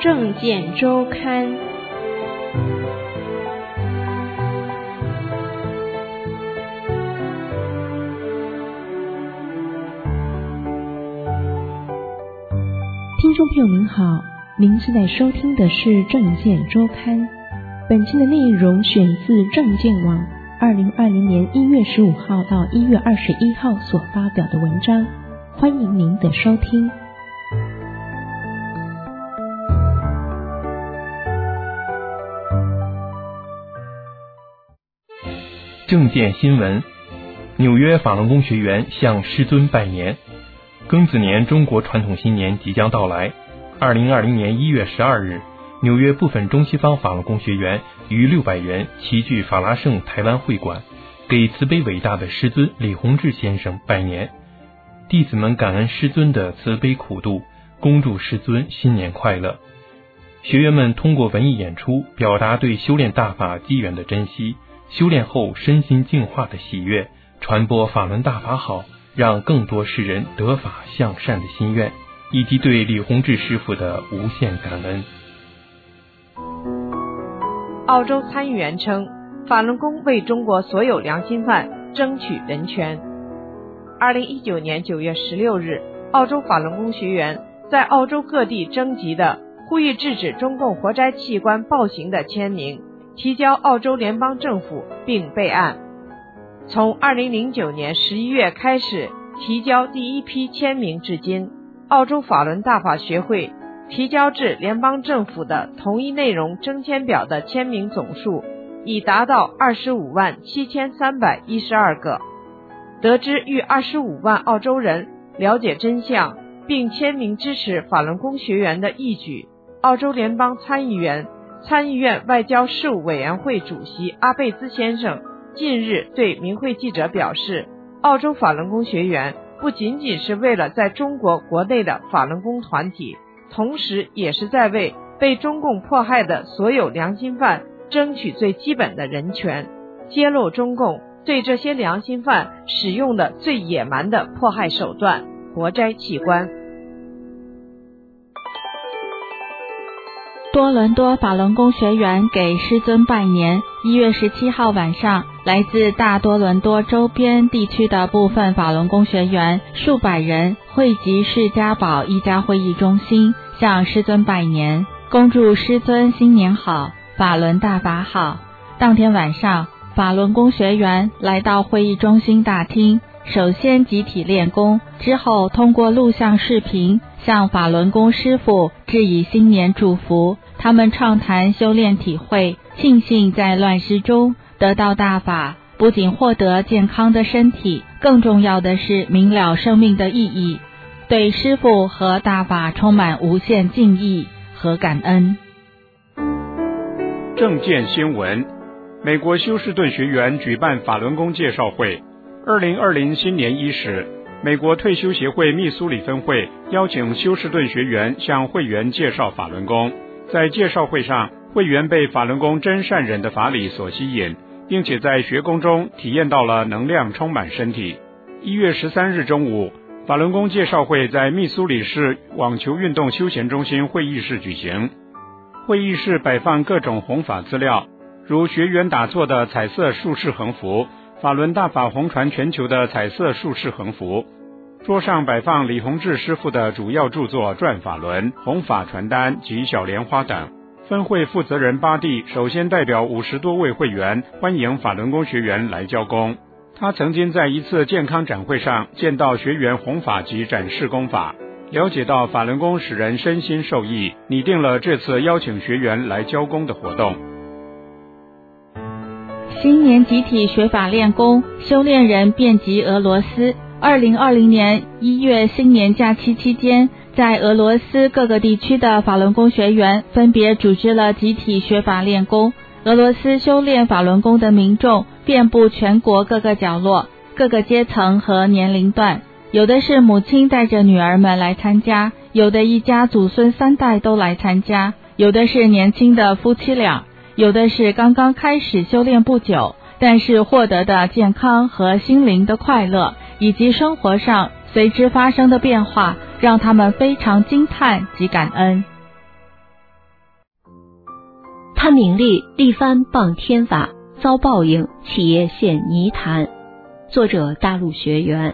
政见周刊。 听众朋友您好，您现在收听的是政见周刊。本期的内容选自政见网2020年1月15号到1月21号所发表的文章，欢迎您的收听。 政见新闻：纽约法轮功学员向师尊拜年。庚子年中国传统新年即将到来。2020年1月12日，纽约部分中西方法轮功学员逾600人齐聚法拉盛台湾会馆，给慈悲伟大的师尊李洪志先生拜年。弟子们感恩师尊的慈悲苦度，恭祝师尊新年快乐。学员们通过文艺演出表达对修炼大法机缘的珍惜，修炼后身心净化的喜悦，传播法轮大法好，让更多世人得法向善的心愿，以及对李洪志师父的无限感恩。 澳洲参议员称，法轮功为中国所有良心犯争取人权。2019年9月16日，澳洲法轮功学员在澳洲各地征集的呼吁制止中共活摘器官暴行的签名提交澳洲联邦政府并备案。从2009年11月开始提交第一批签名至今，澳洲法轮大法学会提交至联邦政府的同一内容征签表的签名总数已达到257312个。得知逾25万澳洲人了解真相并签名支持法轮功学员的义举，澳洲联邦参议员、参议院外交事务委员会主席阿贝兹先生近日对明会记者表示，澳洲法轮功学员不仅仅是为了在中国国内的法轮功团体，同时也是在为被中共迫害的所有良心犯争取最基本的人权，揭露中共对这些良心犯使用的最野蛮的迫害手段——活摘器官。 多伦多法轮功学员给师尊拜年。1月17号晚上，来自大多伦多周边地区的部分法轮功学员数百人汇集士嘉堡一家会议中心，向师尊拜年，恭祝师尊新年好，法轮大法好。当天晚上，法轮功学员来到会议中心大厅，首先集体练功，之后通过录像视频向法轮功师父致以新年祝福。他们畅谈修炼体会，庆幸在乱世中得到大法，不仅获得健康的身体，更重要的是明了生命的意义，对师父和大法充满无限敬意和感恩。 政见新闻：美国休斯顿学员举办法轮功介绍会。2020新年伊始，美国退休协会密苏里分会邀请休斯顿学员向会员介绍法轮功。在介绍会上，会员被法轮功真善忍的法理所吸引，并且在学功中体验到了能量充满身体。1月13日中午，法轮功介绍会在密苏里市网球运动休闲中心会议室举行。会议室摆放各种弘法资料，如学员打坐的彩色术士横幅，法轮大法红传全球的彩色术士横幅。桌上摆放李洪志师父的主要著作《转法轮》、弘法传单及小莲花等。分会负责人巴蒂首先代表50多位会员欢迎法轮功学员来交功。他曾经在一次健康展会上见到学员弘法及展示功法，了解到法轮功使人身心受益，拟定了这次邀请学员来交功的活动。 新年集体学法练功，修炼人遍及俄罗斯。2020年1月新年假期期间，在俄罗斯各个地区的法轮功学员分别组织了集体学法练功。俄罗斯修炼法轮功的民众遍布全国各个角落、各个阶层和年龄段，有的是母亲带着女儿们来参加，有的一家祖孙3代都来参加，有的是年轻的夫妻俩，有的是刚刚开始修炼不久，但是获得的健康和心灵的快乐，以及生活上随之发生的变化，让他们非常惊叹及感恩。 贪名利，力帆谤天法，遭报应，企业陷泥潭。作者大陆学员。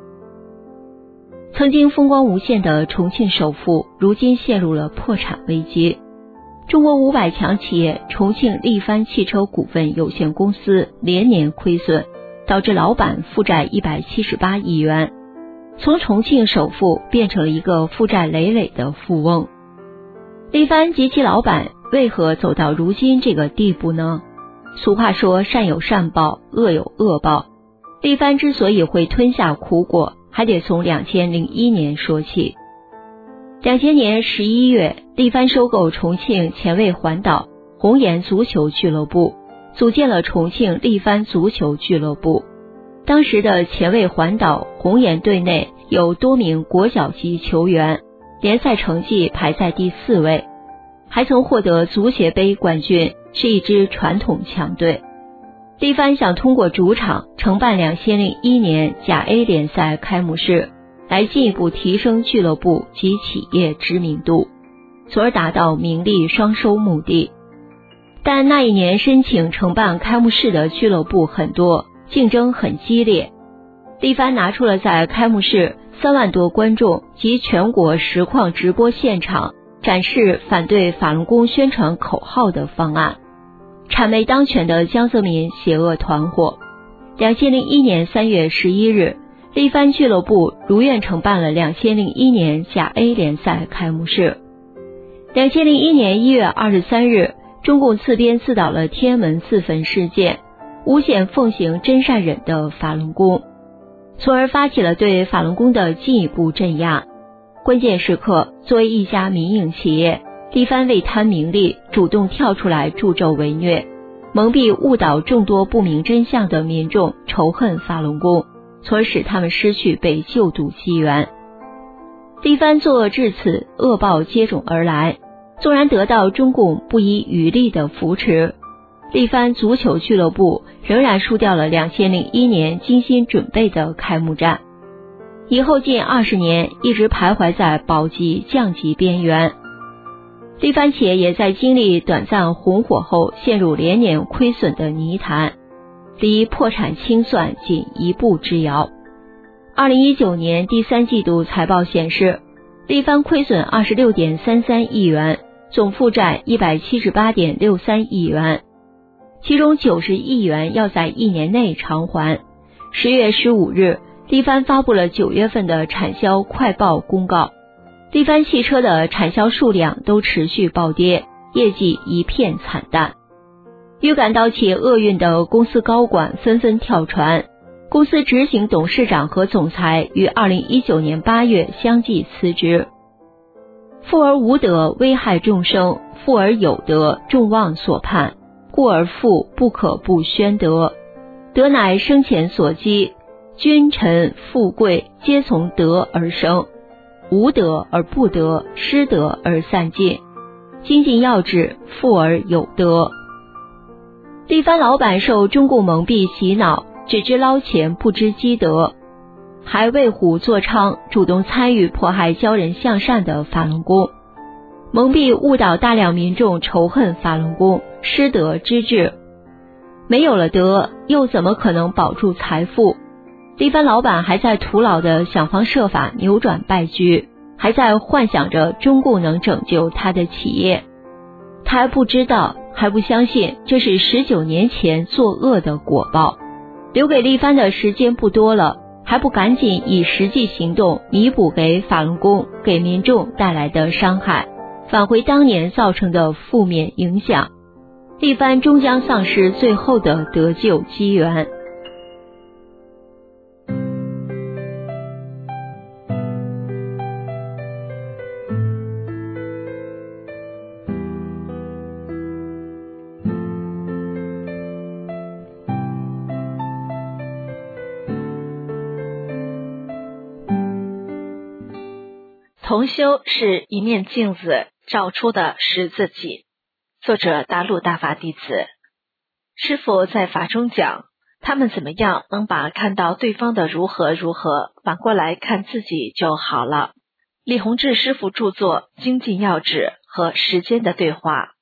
曾经风光无限的重庆首富，如今陷入了破产危机。中国500强企业重庆力帆汽车股份有限公司连年亏损，导致老板负债178亿元，从重庆首富变成了一个负债累累的富翁。力帆及其老板为何走到如今这个地步呢？俗话说善有善报，恶有恶报。力帆之所以会吞下苦果，还得从2001年说起。2000年11月，力帆收购重庆前卫环岛红岩足球俱乐部，组建了重庆力帆足球俱乐部。当时的前卫环岛红岩队内有多名国脚级球员，联赛成绩排在第4位，还曾获得足协杯冠军，是一支传统强队。力帆想通过主场承办2001年甲 A 联赛开幕式，来进一步提升俱乐部及企业知名度，从而达到名利双收目的。但那一年申请承办开幕式的俱乐部很多，竞争很激烈。力帆拿出了在开幕式3万多观众及全国实况直播现场展示反对法轮功宣传口号的方案，谄媚当权的江泽民邪恶团伙。2001年3月11日，力帆俱乐部如愿承办了2001年甲 A 联赛开幕式。2001年1月23日，中共自编自导了天安门自焚事件，诬陷奉行真善忍的法轮功，从而发起了对法轮功的进一步镇压。关键时刻，作为一家民营企业，力帆为贪名利，主动跳出来助纣为虐，蒙蔽误导众多不明真相的民众仇恨法轮功，从而使他们失去被救度机缘。力帆作恶至此，恶报接踵而来，纵然得到中共不遗余力的扶持，力帆足球俱乐部仍然输掉了2001年精心准备的开幕战，以后近20年一直徘徊在保级降级边缘。力帆企业也在经历短暂红火后陷入连年亏损的泥潭，离破产清算仅一步之遥。2019年第3季度财报显示，力帆亏损 26.33 亿元，总负债 178.63 亿元，其中90亿元要在1年内偿还。10月15日，力帆发布了9月份的产销快报公告，力帆汽车的产销数量都持续暴跌，业绩一片惨淡。预感到其厄运的公司高管纷纷跳船，公司执行董事长和总裁于2019年8月相继辞职。富而无德，危害众生；富而有德，众望所盼。故而富，不可不宣德。德乃生前所积，君臣富贵皆从德而生。无德而不得，失德而散尽。精进要旨，富而有德。力帆老板受中共蒙蔽洗脑，只知捞钱不知积德，还为虎作伥，主动参与迫害教人向善的法轮功，蒙蔽误导大量民众仇恨法轮功，失德之至。没有了德，又怎么可能保住财富？力帆老板还在徒劳地想方设法扭转败局，还在幻想着中共能拯救他的企业。他还不知道，还不相信这是19年前作恶的果报。留给力帆的时间不多了，还不赶紧以实际行动弥补给法轮功、给民众带来的伤害，挽回当年造成的负面影响，力帆终将丧失最后的得救机缘。 同修是一面镜子照出的实自己。作者大陆大法弟子。师父在法中讲，他们怎么样能把看到对方的如何如何反过来看自己就好了。李洪志师父著作《精进要旨》和时间的对话。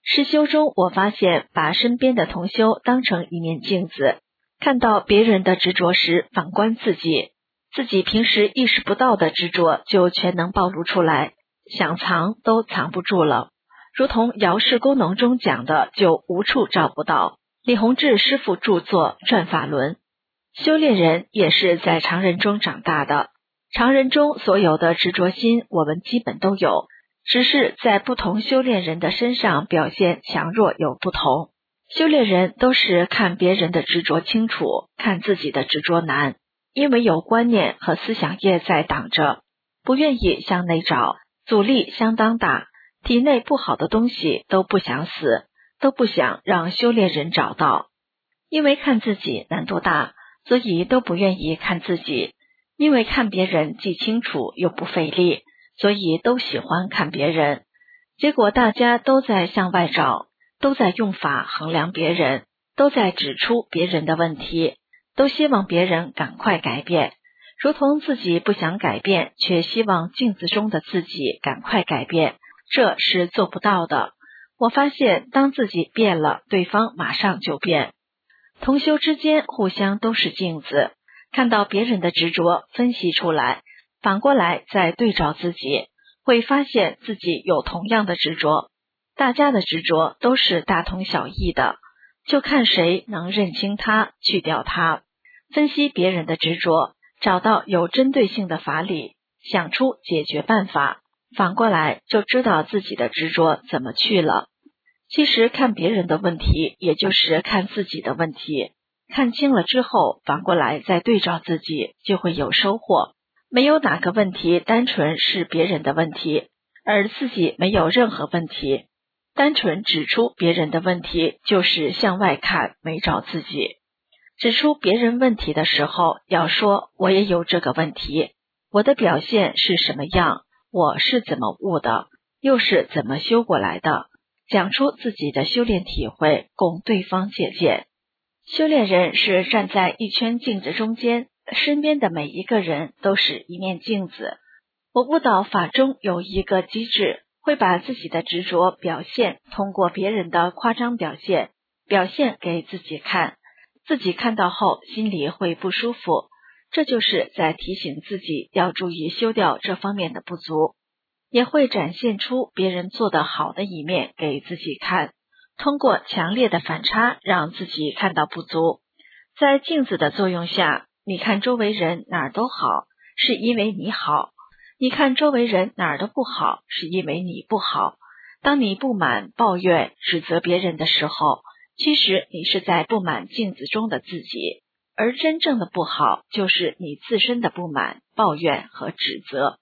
实修中，我发现把身边的同修当成一面镜子，看到别人的执着时，反观自己，自己平时意识不到的执着就全能暴露出来，想藏都藏不住了。如同姚氏功能中讲的，就无处找不到。李洪志师父著作《转法轮》，修炼人也是在常人中长大的，常人中所有的执着心，我们基本都有，只是在不同修炼人的身上表现强弱有不同。修炼人都是看别人的执着清楚，看自己的执着难，因为有观念和思想业在挡着，不愿意向内找，阻力相当大，体内不好的东西都不想死，都不想让修炼人找到。因为看自己难度大，所以都不愿意看自己，因为看别人既清楚又不费力，所以都喜欢看别人。结果大家都在向外找，都在用法衡量别人，都在指出别人的问题，都希望别人赶快改变，如同自己不想改变，却希望镜子中的自己赶快改变，这是做不到的。我发现当自己变了，对方马上就变。同修之间互相都是镜子，看到别人的执着，分析出来，反过来再对照自己，会发现自己有同样的执着。大家的执着都是大同小异的，就看谁能认清它，去掉它。分析别人的执着，找到有针对性的法理，想出解决办法，反过来就知道自己的执着怎么去了。其实看别人的问题，也就是看自己的问题，看清了之后，反过来再对照自己，就会有收获。没有哪个问题单纯是别人的问题，而自己没有任何问题。单纯指出别人的问题，就是向外看，没找自己。指出别人问题的时候，要说我也有这个问题，我的表现是什么样，我是怎么悟的，又是怎么修过来的，讲出自己的修炼体会，供对方借鉴。修炼人是站在一圈镜子中间，身边的每一个人都是一面镜子。我悟道法中有一个机制，会把自己的执着表现通过别人的夸张表现给自己看，自己看到后心里会不舒服，这就是在提醒自己要注意修掉这方面的不足。也会展现出别人做得好的一面给自己看，通过强烈的反差让自己看到不足。在镜子的作用下，你看周围人哪儿都好，是因为你好；你看周围人哪儿都不好，是因为你不好。当你不满、抱怨、指责别人的时候，其实你是在不满镜子中的自己，而真正的不好就是你自身的不满、抱怨和指责。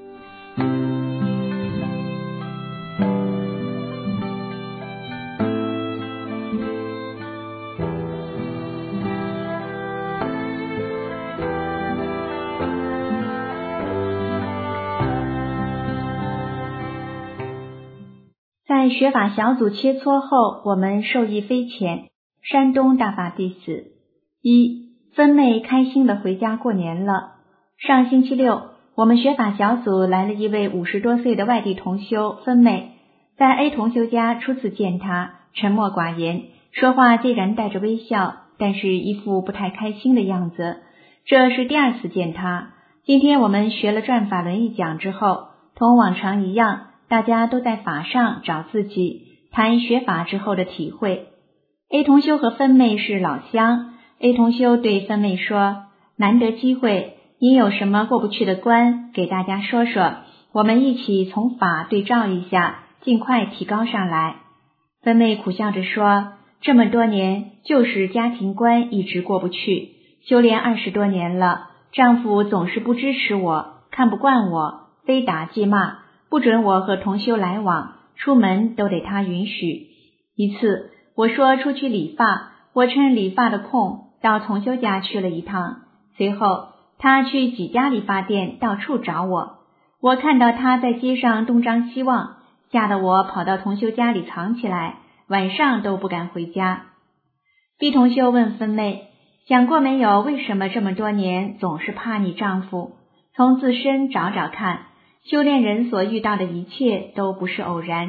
在学法小组切磋后，我们受益匪浅。山东大法弟子一，分妹开心的回家过年了。上星期六，我们学法小组来了一位50多岁的外地同修分妹，在 A 同修家初次见她，沉默寡言，说话虽然带着微笑，但是一副不太开心的样子。这是第二次见她。今天我们学了转法轮一讲之后，同往常一样，大家都在法上找自己，谈学法之后的体会。A 同修和分妹是老乡， A 同修对分妹说，难得机会，你有什么过不去的关，给大家说说，我们一起从法对照一下，尽快提高上来。分妹苦笑着说，这么多年就是家庭关一直过不去，修炼20多年了，丈夫总是不支持我，看不惯我，非打即骂，不准我和同修来往，出门都得他允许。一次我说出去理发，我趁理发的空到同修家去了一趟，随后他去几家理发店到处找我，我看到他在街上东张西望，吓得我跑到同修家里藏起来，晚上都不敢回家。B 同修问分妹，想过没有为什么这么多年总是怕你丈夫？从自身找找看，修炼人所遇到的一切都不是偶然，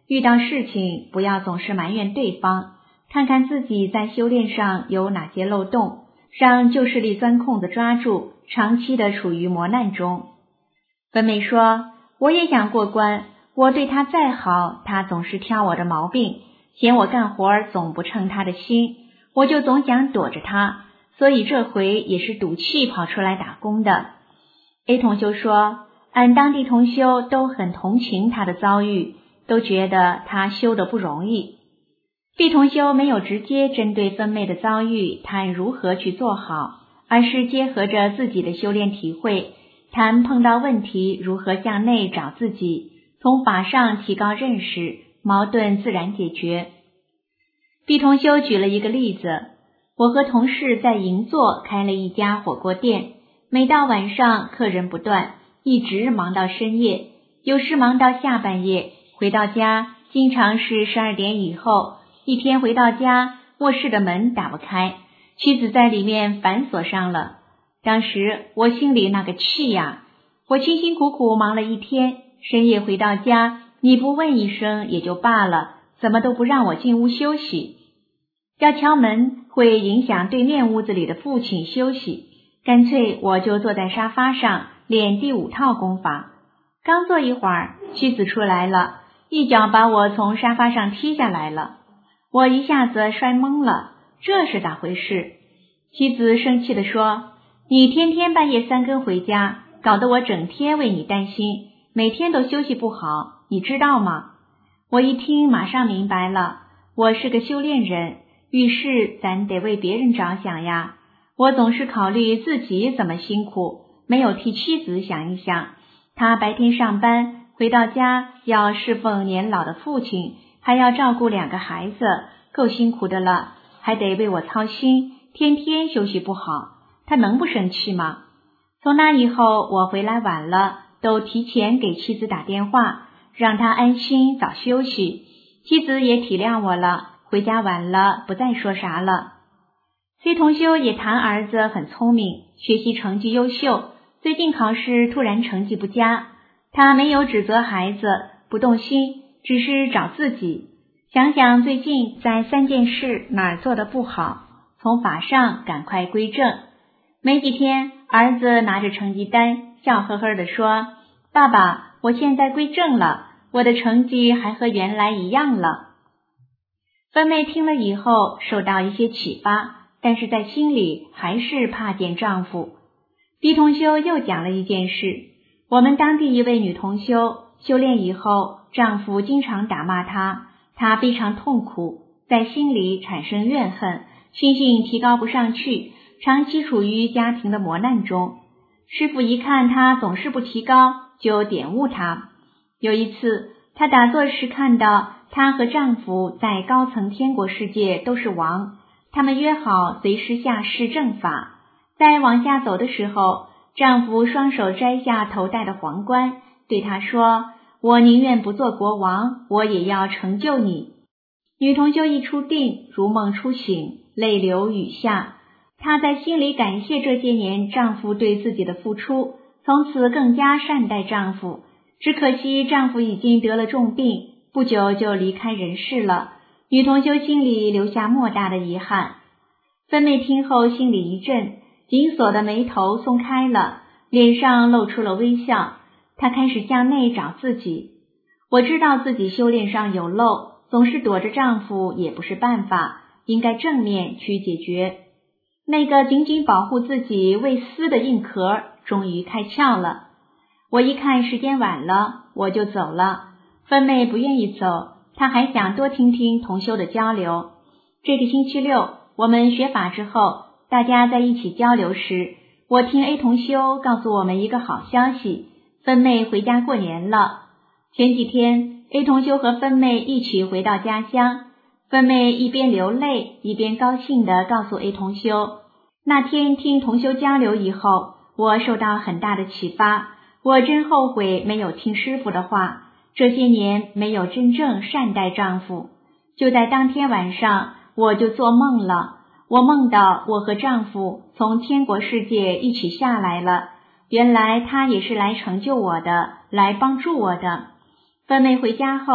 遇到事情不要总是埋怨对方，看看自己在修炼上有哪些漏洞，让旧势力钻空子抓住，长期的处于磨难中。分妹说，我也想过关，我对他再好，他总是挑我的毛病，嫌我干活总不称他的心，我就总想躲着他，所以这回也是赌气跑出来打工的。A 同修说，俺当地同修都很同情他的遭遇，都觉得他修得不容易。B 同修没有直接针对分妹的遭遇谈如何去做好，而是结合着自己的修炼体会，谈碰到问题如何向内找自己，从法上提高认识，矛盾自然解决。B 同修举了一个例子，我和同事在银座开了一家火锅店，每到晚上客人不断，一直忙到深夜，有时忙到下半夜，回到家经常是12点以后，一天回到家，卧室的门打不开，妻子在里面反锁上了。当时我心里那个气呀，我辛辛苦苦忙了一天，深夜回到家，你不问一声也就罢了，怎么都不让我进屋休息？要敲门会影响对面屋子里的父亲休息，干脆我就坐在沙发上练第5套功法。刚坐一会儿，妻子出来了，一脚把我从沙发上踢下来了。我一下子摔懵了，这是咋回事？妻子生气地说，你天天半夜3更回家，搞得我整天为你担心，每天都休息不好，你知道吗？我一听马上明白了，我是个修炼人，遇事咱得为别人着想呀。我总是考虑自己怎么辛苦，没有替妻子想一想，她白天上班，回到家要侍奉年老的父亲，还要照顾2个孩子，够辛苦的了，还得为我操心，天天休息不好，他能不生气吗？从那以后，我回来晚了，都提前给妻子打电话，让她安心早休息。妻子也体谅我了，回家晚了不再说啥了。C 同修也谈儿子很聪明，学习成绩优秀，最近考试突然成绩不佳，他没有指责孩子，不动心，只是找自己，想想最近在3件事哪儿做得不好，从法上赶快归正。没几天，儿子拿着成绩单笑呵呵地说，爸爸，我现在归正了，我的成绩还和原来一样了。分妹听了以后受到一些启发，但是在心里还是怕见丈夫。B 同修又讲了一件事，我们当地一位女同修修炼以后，丈夫经常打骂她，她非常痛苦，在心里产生怨恨，心性提高不上去，长期处于家庭的磨难中。师父一看她总是不提高，就点悟她。有一次，她打坐时看到她和丈夫在高层天国世界都是王，他们约好随时下世正法。在往下走的时候，丈夫双手摘下头戴的皇冠，对她说，我宁愿不做国王，我也要成就你。女同修一出定，如梦初醒，泪流雨下。她在心里感谢这些年丈夫对自己的付出，从此更加善待丈夫。只可惜丈夫已经得了重病，不久就离开人世了。女同修心里留下莫大的遗憾。分妹听后心里一震，紧锁的眉头松开了，脸上露出了微笑。她开始向内找自己。我知道自己修炼上有漏，总是躲着丈夫也不是办法，应该正面去解决。那个紧紧保护自己未撕的硬壳终于开窍了。我一看时间晚了，我就走了。分妹不愿意走，她还想多听听同修的交流。这个星期六，我们学法之后，大家在一起交流时，我听 A 同修告诉我们一个好消息，分妹回家过年了。前几天 A 同修和分妹一起回到家乡，分妹一边流泪一边高兴地告诉 A 同修，那天听同修交流以后，我受到很大的启发，我真后悔没有听师父的话，这些年没有真正善待丈夫。就在当天晚上，我就做梦了，我梦到我和丈夫从天国世界一起下来了，原来他也是来成就我的，来帮助我的。分妹回家后，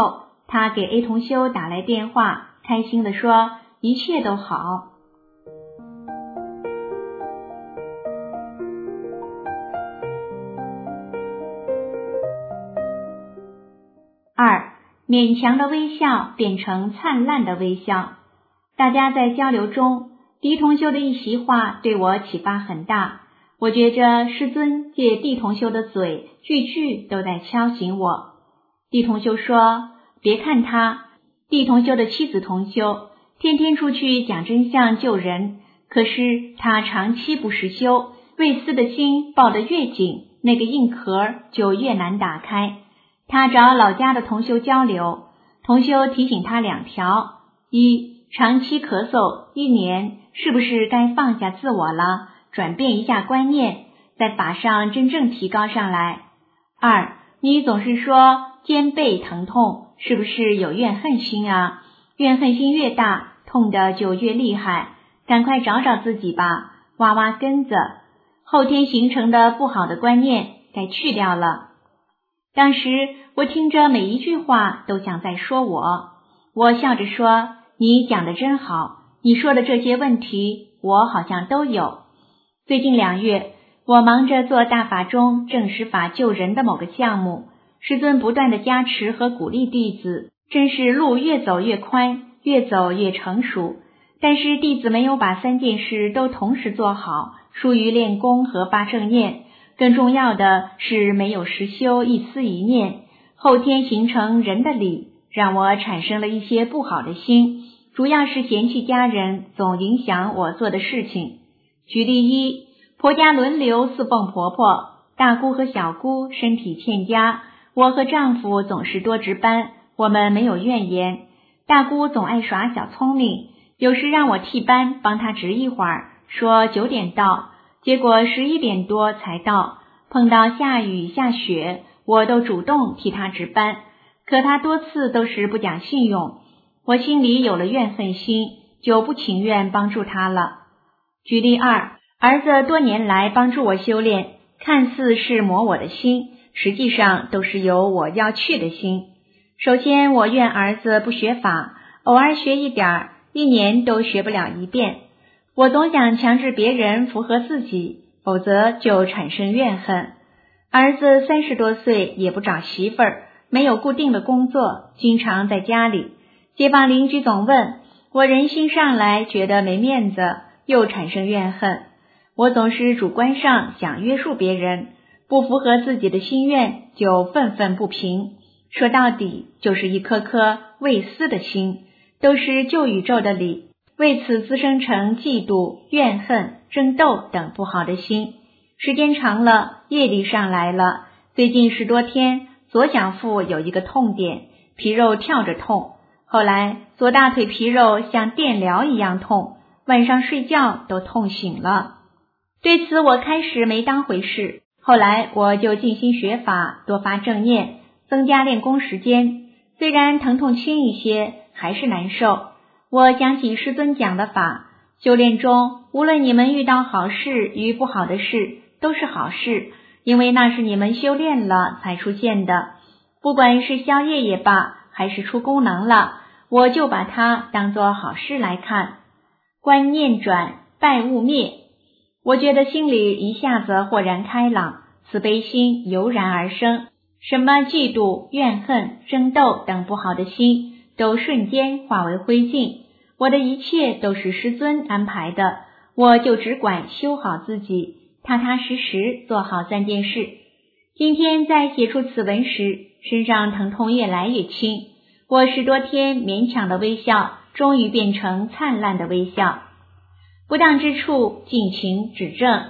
他给 A 同修打来电话，开心地说一切都好。2. 勉强的微笑变成灿烂的微笑。大家在交流中，狄同修的一席话对我启发很大。我觉着师尊借狄同修的嘴，句句都在敲醒我。狄同修说，别看他，狄同修的妻子同修天天出去讲真相救人，可是他长期不实修，为私的心抱得越紧，那个硬壳就越难打开。他找老家的同修交流，同修提醒他2条：一，长期咳嗽1年，是不是该放下自我了，转变一下观念，在法上真正提高上来。2，你总是说肩背疼痛，是不是有怨恨心啊？怨恨心越大，痛的就越厉害，赶快找找自己吧，挖挖根子，后天形成的不好的观念该去掉了。当时我听着每一句话都像在说我笑着说，你讲得真好，你说的这些问题我好像都有。最近2月，我忙着做大法中正实法救人的某个项目，师尊不断的加持和鼓励弟子，真是路越走越宽，越走越成熟。但是弟子没有把3件事都同时做好，疏于练功和发正念，更重要的是没有实修一思一念，后天形成人的理，让我产生了一些不好的心，主要是嫌弃家人总影响我做的事情。举例1，婆家轮流侍奉婆婆，大姑和小姑身体欠佳，我和丈夫总是多值班，我们没有怨言。大姑总爱耍小聪明，有时让我替班帮她值一会儿，说9点到，结果11点多才到，碰到下雨下雪，我都主动替她值班，可她多次都是不讲信用，我心里有了怨恨心，就不情愿帮助她了。举例2，儿子多年来帮助我修炼，看似是磨我的心，实际上都是有我要去的心。首先我怨儿子不学法，偶尔学一点，1年都学不了1遍。我总想强制别人符合自己，否则就产生怨恨。儿子30多岁也不找媳妇儿，没有固定的工作，经常在家里。街坊邻居总问我，人心上来觉得没面子，又产生怨恨。我总是主观上想约束别人，不符合自己的心愿就愤愤不平，说到底就是一颗颗为私的心，都是旧宇宙的理，为此滋生成嫉妒、怨恨、争斗等不好的心。时间长了，业力上来了，最近10多天，左小腹有一个痛点，皮肉跳着痛，后来左大腿皮肉像电疗一样痛，晚上睡觉都痛醒了。对此我开始没当回事，后来我就静心学法，多发正念，增加练功时间。虽然疼痛轻一些，还是难受。我想起师尊讲的法，修炼中无论你们遇到好事与不好的事，都是好事，因为那是你们修炼了才出现的。不管是消业也罢，还是出功能了，我就把它当作好事来看。观念转，败物灭。我觉得心里一下子豁然开朗，慈悲心油然而生，什么嫉妒、怨恨、争斗等不好的心都瞬间化为灰烬。我的一切都是师尊安排的，我就只管修好自己，踏踏实实做好3件事。今天在写出此文时，身上疼痛越来越轻，我10多天勉强的微笑，终于变成灿烂的微笑。不当之处，尽情指正。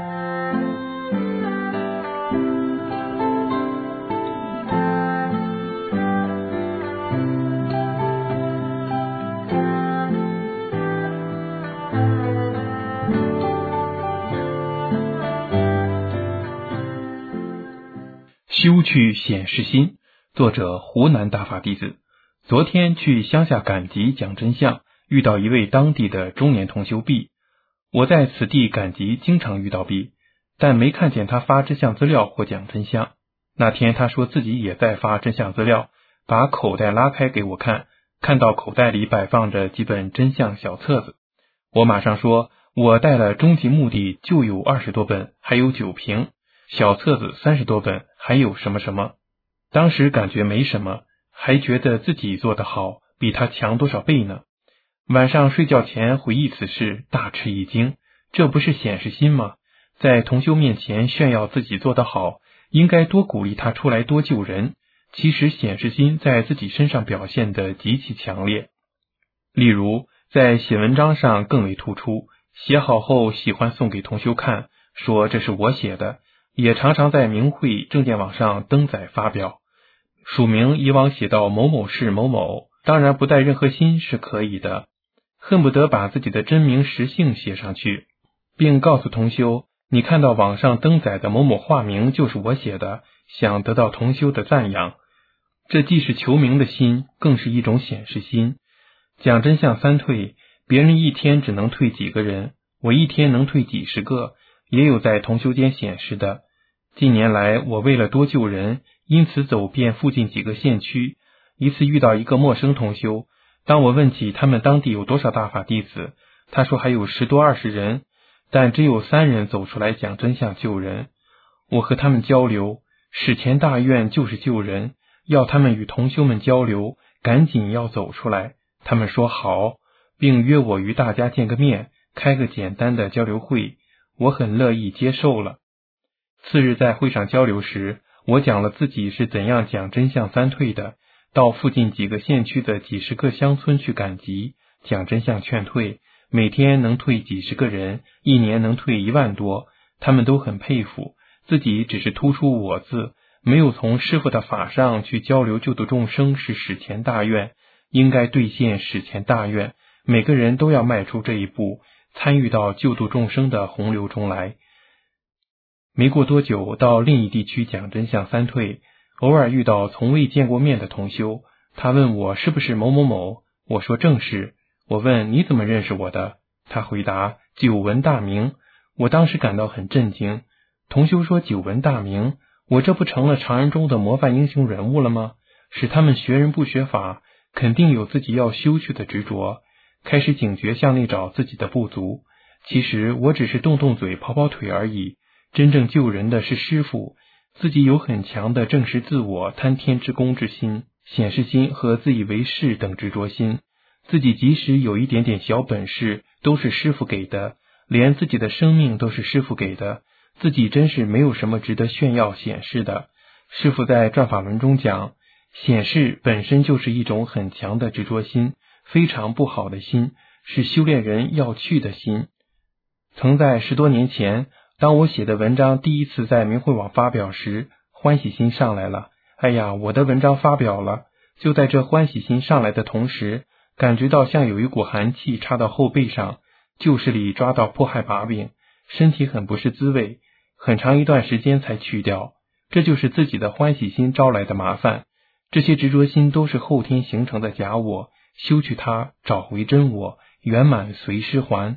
修去显示心，作者湖南大法弟子。昨天去乡下赶集讲真相，遇到一位当地的中年同修 B。 我在此地赶集经常遇到 B， 但没看见他发真相资料或讲真相。那天他说自己也在发真相资料， 把口袋拉开给我看，看到口袋里摆放着几本真相小册子。我马上说，我带了终极目的就有20多本，还有酒瓶，小册子30多本，还有什么什么。当时感觉没什么，还觉得自己做得好，比他强多少倍呢。晚上睡觉前回忆此事，大吃一惊，这不是显示心吗？在同修面前炫耀自己做得好，应该多鼓励他出来多救人。其实显示心在自己身上表现得极其强烈。例如在写文章上更为突出，写好后喜欢送给同修看，说这是我写的，也常常在明慧证件网上登载发表，署名以往写到某某市某某，当然不带任何心是可以的，恨不得把自己的真名实姓写上去，并告诉同修，你看到网上登载的某某化名就是我写的，想得到同修的赞扬。这既是求名的心，更是一种显示心。讲真相3退，别人一天只能退几个人，我一天能退几十个，也有在同修间显示的。近年来我为了多救人，因此走遍附近几个县区。一次遇到一个陌生同修，当我问起他们当地有多少大法弟子，他说还有10多20人，但只有3人走出来讲真相救人。我和他们交流，史前大愿就是救人，要他们与同修们交流，赶紧要走出来。他们说好，并约我与大家见个面，开个简单的交流会，我很乐意接受了。次日在会上交流时，我讲了自己是怎样讲真相3退的，到附近几个县区的几十个乡村去赶集，讲真相劝退，每天能退几十个人，一年能退1万多，他们都很佩服，自己只是突出我字，没有从师父的法上去交流救度众生是史前大愿，应该兑现史前大愿，每个人都要迈出这一步，参与到救度众生的洪流中来。没过多久，到另一地区讲真相3退，偶尔遇到从未见过面的同修，他问我是不是某某某，我说正是。我问你怎么认识我的，他回答久闻大名。我当时感到很震惊，同修说久闻大名，我这不成了常人中的模范英雄人物了吗？使他们学人不学法，肯定有自己要修去的执着，开始警觉向内找自己的不足。其实我只是动动嘴跑跑腿而已，真正救人的是师父，自己有很强的正视自我、贪天之功之心、显示心和自以为是等执着心。自己即使有一点点小本事，都是师父给的，连自己的生命都是师父给的，自己真是没有什么值得炫耀显示的。师父在转法轮中讲，显示本身就是一种很强的执着心，非常不好的心，是修炼人要去的心。曾在10多年前，当我写的文章第一次在明慧网发表时，欢喜心上来了。哎呀，我的文章发表了。就在这欢喜心上来的同时，感觉到像有一股寒气插到后背上，就是里抓到迫害把柄，身体很不是滋味，很长一段时间才去掉。这就是自己的欢喜心招来的麻烦。这些执着心都是后天形成的假我，修去它，找回真我，圆满随师还。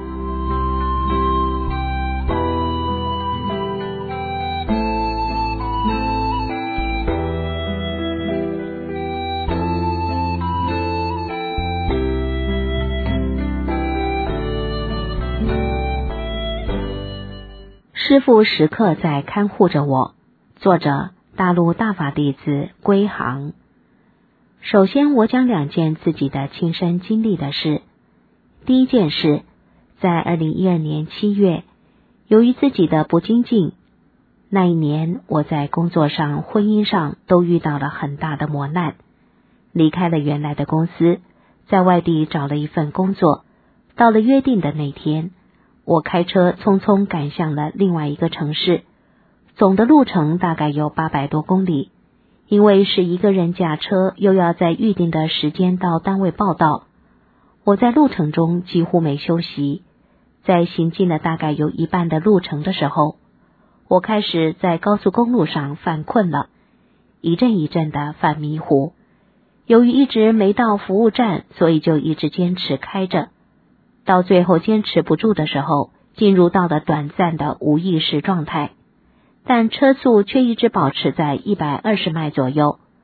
师父时刻在看护着我。作者：大陆大法弟子归航。首先，我讲2件自己的亲身经历的事。第一件事，在2012年7月，由于自己的不精进，那一年我在工作上、婚姻上都遇到了很大的磨难，离开了原来的公司，在外地找了一份工作。到了约定的那天，我开车匆匆赶向了另外一个城市，总的路程大概有800多公里。因为是一个人驾车，又要在预定的时间到单位报到，我在路程中几乎没休息。在行进了大概有一半的路程的时候，我开始在高速公路上犯困了，一阵一阵的犯迷糊。由于一直没到服务站，所以就一直坚持开着。到最后坚持不住的时候，进入到了短暂的无意识状态，但车速却一直保持在120迈左右。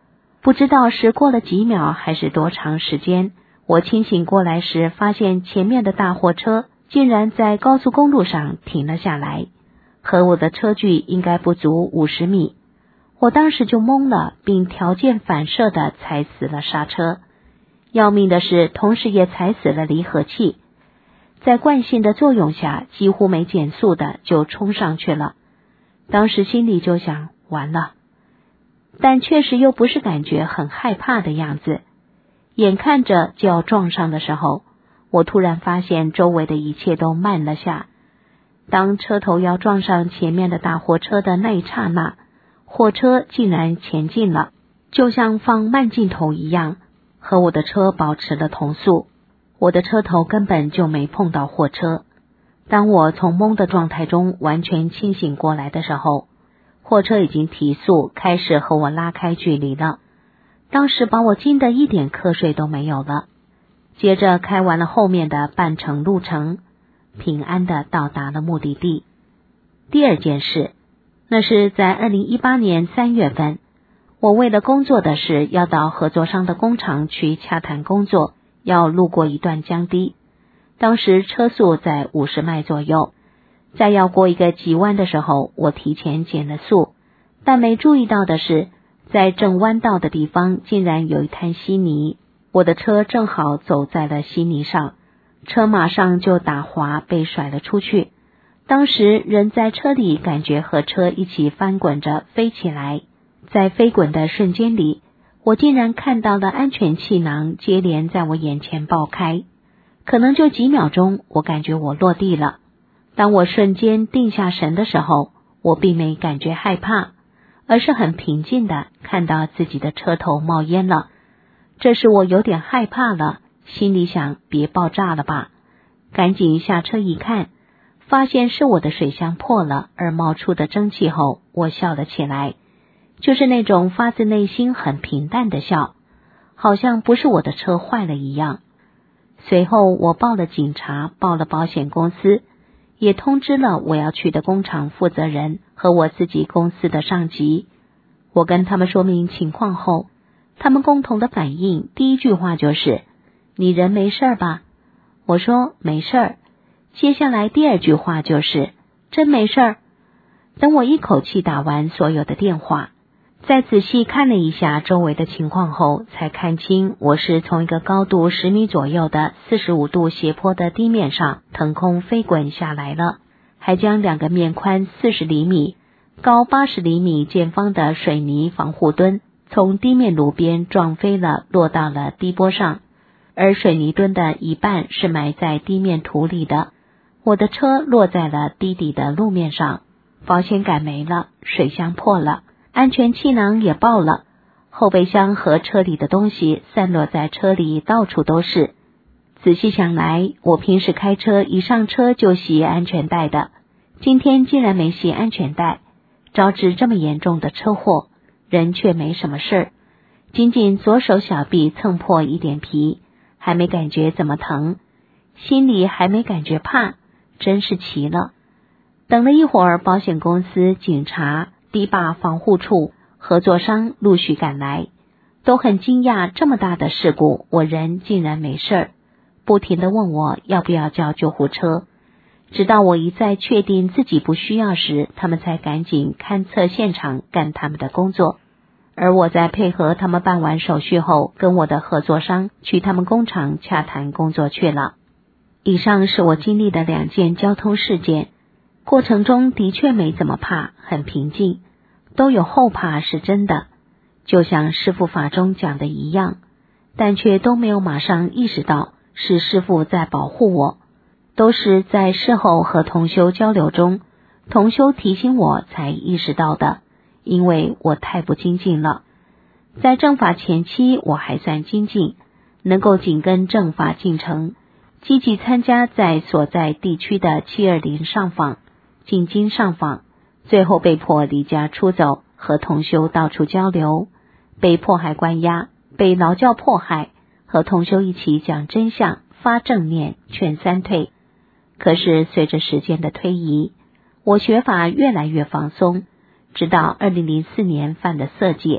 不知道是过了几秒还是多长时间，我清醒过来时，发现前面的大货车竟然在高速公路上停了下来，和我的车距应该不足50米。我当时就懵了，并条件反射地踩死了刹车。要命的是，同时也踩死了离合器。在惯性的作用下，几乎没减速的就冲上去了。当时心里就想，完了，但确实又不是感觉很害怕的样子。眼看着就要撞上的时候，我突然发现周围的一切都慢了下。当车头要撞上前面的大货车的那一刹那，货车竟然前进了，就像放慢镜头一样，和我的车保持了同速。我的车头根本就没碰到货车。当我从懵的状态中完全清醒过来的时候，货车已经提速，开始和我拉开距离了。当时把我惊得一点瞌睡都没有了。接着开完了后面的半程路程，平安地到达了目的地。第二件事，那是在2018年3月份，我为了工作的事要到合作商的工厂去洽谈工作，要路过一段江堤。当时车速在50迈左右，在要过一个急弯的时候，我提前减了速，但没注意到的是，在正弯道的地方竟然有一滩稀泥，我的车正好走在了稀泥上，车马上就打滑被甩了出去。当时人在车里感觉和车一起翻滚着飞起来，在飞滚的瞬间里，我竟然看到了安全气囊接连在我眼前爆开。可能就几秒钟，我感觉我落地了。当我瞬间定下神的时候，我并没感觉害怕，而是很平静的看到自己的车头冒烟了。这时我有点害怕了，心里想别爆炸了吧，赶紧下车一看，发现是我的水箱破了而冒出的蒸汽后，我笑了起来，就是那种发自内心很平淡的笑，好像不是我的车坏了一样。随后我报了警察，报了保险公司，也通知了我要去的工厂负责人和我自己公司的上级。我跟他们说明情况后，他们共同的反应第一句话就是你人没事吧？我说没事。接下来第二句话就是真没事。等我一口气打完所有的电话，再仔细看了一下周围的情况后，才看清我是从一个高度10米左右的45度斜坡的地面上腾空飞滚下来了，还将2个面宽40厘米、高80厘米见方的水泥防护墩从地面路边撞飞了，落到了堤坡上，而水泥墩的一半是埋在地面土里的。我的车落在了低底的路面上，保险杆没了，水箱破了，安全气囊也爆了，后备箱和车里的东西散落在车里，到处都是。仔细想来，我平时开车一上车就系安全带的，今天竟然没系安全带，招致这么严重的车祸，人却没什么事儿，仅仅左手小臂蹭破一点皮，还没感觉怎么疼，心里还没感觉怕，真是奇了。等了一会儿，保险公司、警察、堤坝防护处、合作商陆续赶来，都很惊讶这么大的事故，我人竟然没事儿，不停地问我要不要叫救护车。直到我一再确定自己不需要时，他们才赶紧勘测现场干他们的工作。而我在配合他们办完手续后，跟我的合作商去他们工厂洽谈工作去了。以上是我经历的2件交通事件，过程中的确没怎么怕，很平静，都有后怕是真的，就像师父法中讲的一样，但却都没有马上意识到是师父在保护我，都是在事后和同修交流中，同修提醒我才意识到的，因为我太不精进了。在正法前期我还算精进，能够紧跟正法进程，积极参加在所在地区的720上访、进京上访，最后被迫离家出走，和同修到处交流，被迫害关押，被劳教迫害，和同修一起讲真相，发正念，劝三退。可是随着时间的推移，我学法越来越放松，直到2004年犯的色戒，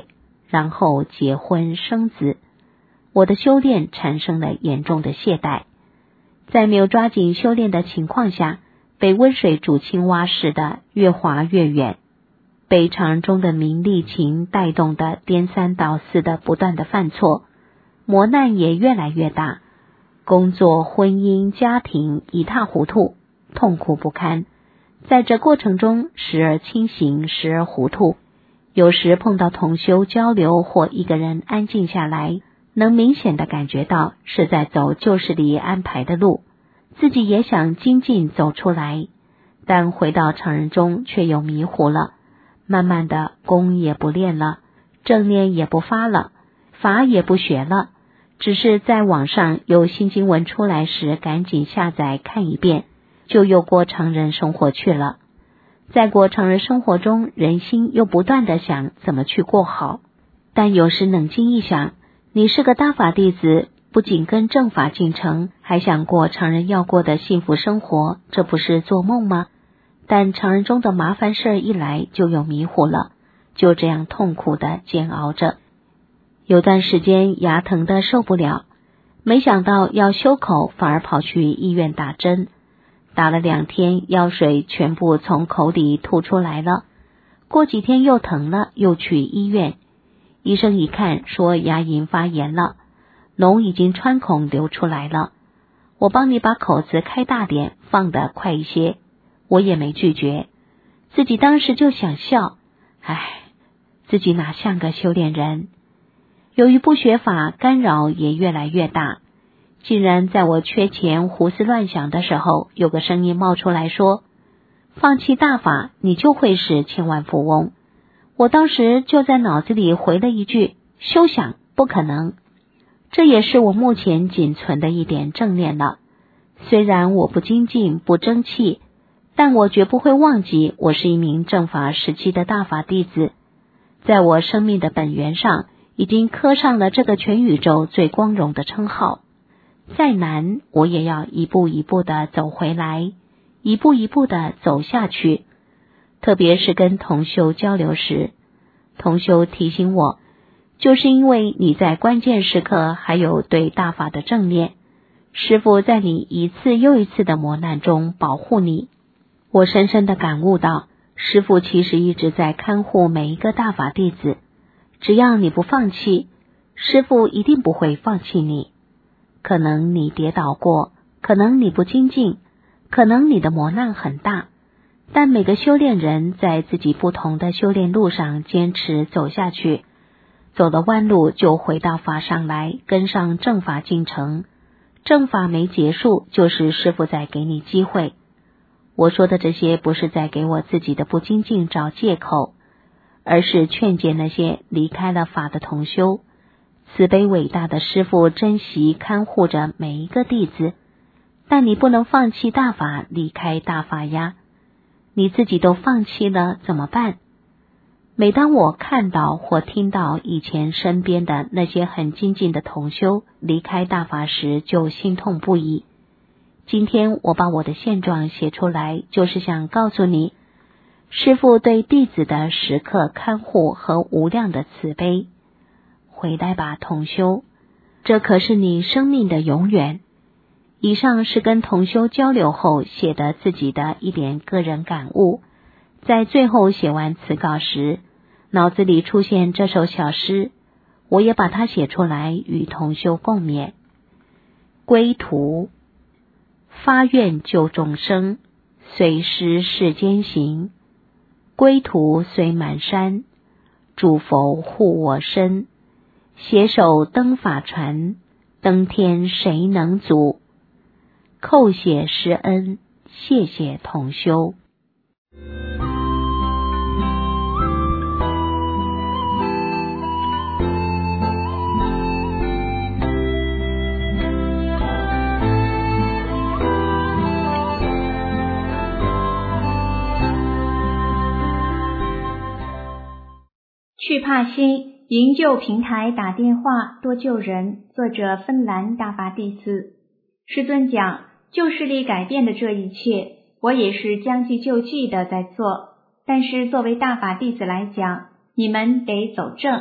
然后结婚生子。我的修炼产生了严重的懈怠，在没有抓紧修炼的情况下，被温水煮青蛙似的越滑越远，被常人中的名利情带动的颠三倒四的不断的犯错，磨难也越来越大，工作、婚姻、家庭一塌糊涂，痛苦不堪。在这过程中，时而清醒，时而糊涂，有时碰到同修交流或一个人安静下来，能明显的感觉到是在走旧时里安排的路，自己也想精进走出来，但回到常人中却又迷糊了，慢慢的功也不练了，正念也不发了，法也不学了，只是在网上有新经文出来时赶紧下载看一遍，就又过常人生活去了。在过常人生活中，人心又不断的想怎么去过好，但有时冷静一想，你是个大法弟子，不仅跟正法进程，还想过常人要过的幸福生活，这不是做梦吗？但常人中的麻烦事一来就又迷糊了，就这样痛苦的煎熬着。有段时间牙疼的受不了，没想到要修口，反而跑去医院打针，打了2天，药水全部从口里吐出来了。过几天又疼了，又去医院，医生一看说牙龈发炎了，脓已经穿孔流出来了，我帮你把口子开大点，放得快一些。我也没拒绝，自己当时就想笑，自己哪像个修炼人。由于不学法，干扰也越来越大，竟然在我缺钱胡思乱想的时候，有个声音冒出来说，放弃大法，你就会是千万富翁。我当时就在脑子里回了一句，休想，不可能。这也是我目前仅存的一点正念了。虽然我不精进，不争气，但我绝不会忘记我是一名正法时期的大法弟子，在我生命的本源上已经刻上了这个全宇宙最光荣的称号。再难，我也要一步一步的走回来，一步一步的走下去。特别是跟同修交流时，同修提醒我，就是因为你在关键时刻还有对大法的正念，师父在你一次又一次的磨难中保护你。我深深地感悟到，师父其实一直在看护每一个大法弟子，只要你不放弃，师父一定不会放弃你。可能你跌倒过，可能你不精进，可能你的磨难很大，但每个修炼人在自己不同的修炼路上坚持走下去，走了弯路就回到法上来，跟上正法进程。正法没结束，就是师父在给你机会。我说的这些不是在给我自己的不精进找借口，而是劝诫那些离开了法的同修，慈悲伟大的师父珍惜看护着每一个弟子，但你不能放弃大法，离开大法呀。你自己都放弃了怎么办？每当我看到或听到以前身边的那些很精进的同修离开大法时，就心痛不已。今天我把我的现状写出来，就是想告诉你，师父对弟子的时刻看护和无量的慈悲。回来吧，同修，这可是你生命的永远。以上是跟同修交流后写的自己的一点个人感悟。在最后写完词稿时，脑子里出现这首小诗，我也把它写出来与同修共勉。归途，发愿救众生，随师世间行。归途虽满山，诸佛护我身。携手登法船，登天谁能阻？叩谢师恩，谢谢同修。 去怕心营救平台打电话多救人，作者芬兰大法弟子。师尊讲，旧势力改变的这一切，我也是将计就计的在做。但是作为大法弟子来讲，你们得走正，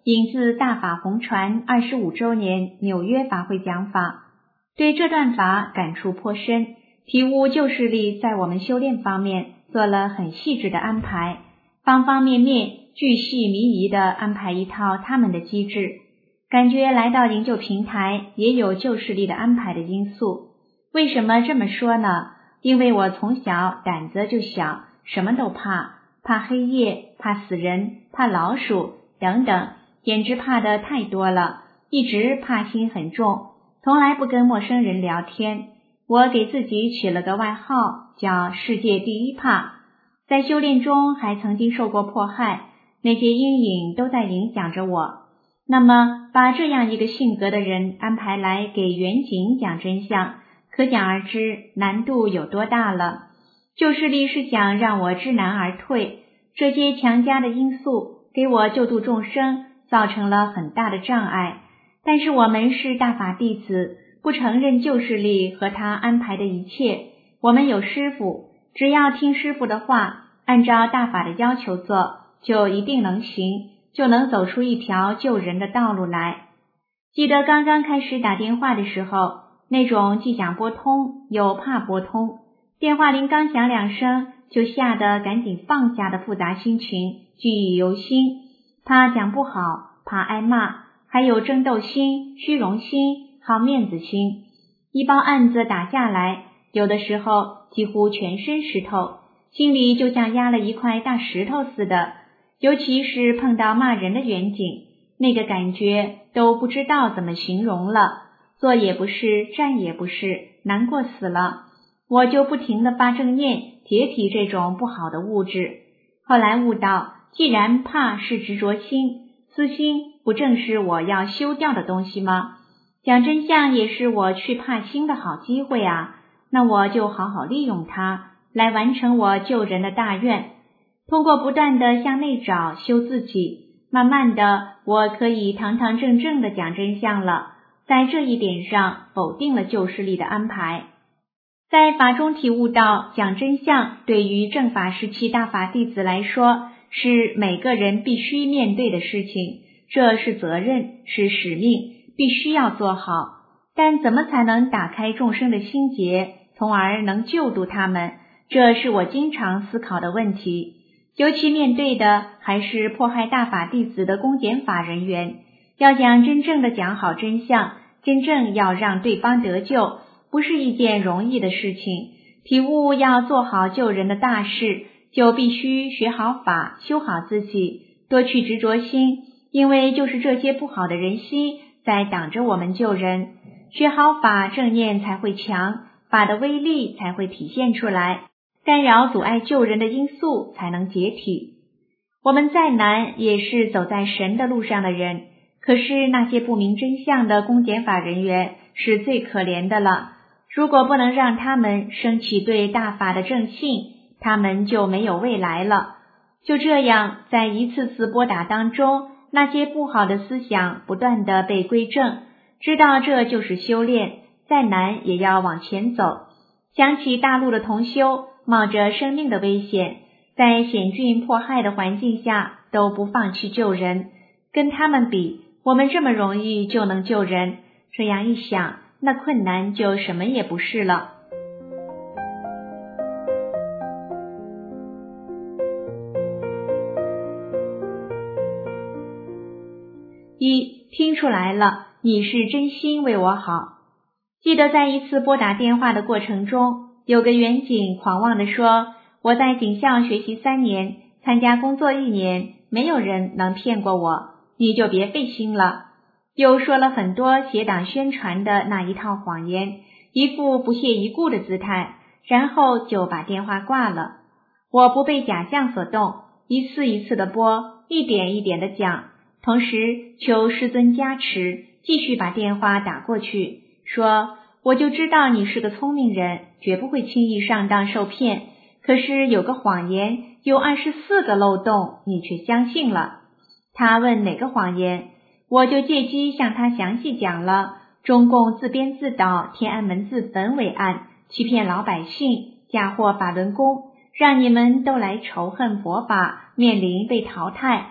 引自大法红传25周年纽约法会讲法，对这段法感触颇深，体悟旧势力在我们修炼方面做了很细致的安排，方方面面巨细靡遗地安排一套他们的机制，感觉来到灵鹫平台也有旧势力的安排的因素。为什么这么说呢？因为我从小胆子就小，什么都怕，怕黑夜，怕死人，怕老鼠等等，简直怕的太多了，一直怕心很重，从来不跟陌生人聊天。我给自己取了个外号叫世界第一怕。在修炼中还曾经受过迫害，那些阴影都在影响着我。那么把这样一个性格的人安排来给远景讲真相，可想而知难度有多大了。旧势力是想让我知难而退，这些强加的因素给我救度众生造成了很大的障碍。但是我们是大法弟子，不承认旧势力和他安排的一切，我们有师父，只要听师父的话，按照大法的要求做，就一定能行，就能走出一条救人的道路来。记得刚刚开始打电话的时候，那种既想拨通又怕拨通，电话铃刚响2声就吓得赶紧放下的复杂心情记忆犹新，怕讲不好，怕挨骂，还有争斗心、虚荣心、好面子心。一包案子打下来，有的时候几乎全身湿透，心里就像压了一块大石头似的，尤其是碰到骂人的远景，那个感觉都不知道怎么形容了，坐也不是，站也不是，难过死了。我就不停地发正念，解体这种不好的物质。后来悟到，既然怕是执着心，私心不正是我要修掉的东西吗？讲真相也是我去怕心的好机会啊，那我就好好利用它，来完成我救人的大愿。通过不断地向内找，修自己，慢慢的我可以堂堂正正地讲真相了，在这一点上否定了旧势力的安排。在法中体悟到，讲真相对于正法时期大法弟子来说是每个人必须面对的事情，这是责任，是使命，必须要做好。但怎么才能打开众生的心结，从而能救度他们，这是我经常思考的问题。尤其面对的还是迫害大法弟子的公检法人员，要想真正的讲好真相，真正要让对方得救，不是一件容易的事情。体悟要做好救人的大事，就必须学好法，修好自己，多去执着心，因为就是这些不好的人心在挡着我们救人。学好法，正念才会强，法的威力才会体现出来，干扰阻碍救人的因素才能解体。我们再难也是走在神的路上的人，可是那些不明真相的公检法人员是最可怜的了。如果不能让他们升起对大法的正信，他们就没有未来了。就这样，在一次次拨打当中，那些不好的思想不断地被归正，知道这就是修炼，再难也要往前走。想起大陆的同修冒着生命的危险，在险峻迫害的环境下都不放弃救人，跟他们比，我们这么容易就能救人，这样一想，那困难就什么也不是了。一，听出来了，你是真心为我好。记得在一次拨打电话的过程中，有个远景狂妄地说，我在警校学习3年，参加工作1年，没有人能骗过我，你就别费心了。又说了很多邪党宣传的那一套谎言，一副不屑一顾的姿态，然后就把电话挂了。我不被假象所动，一次一次的拨，一点一点的讲，同时求师尊加持，继续把电话打过去，说我就知道你是个聪明人，绝不会轻易上当受骗，可是有个谎言，有24个漏洞，你却相信了。他问哪个谎言，我就借机向他详细讲了中共自编自导天安门自焚伟案，欺骗老百姓，嫁祸法轮功，让你们都来仇恨佛法，面临被淘汰。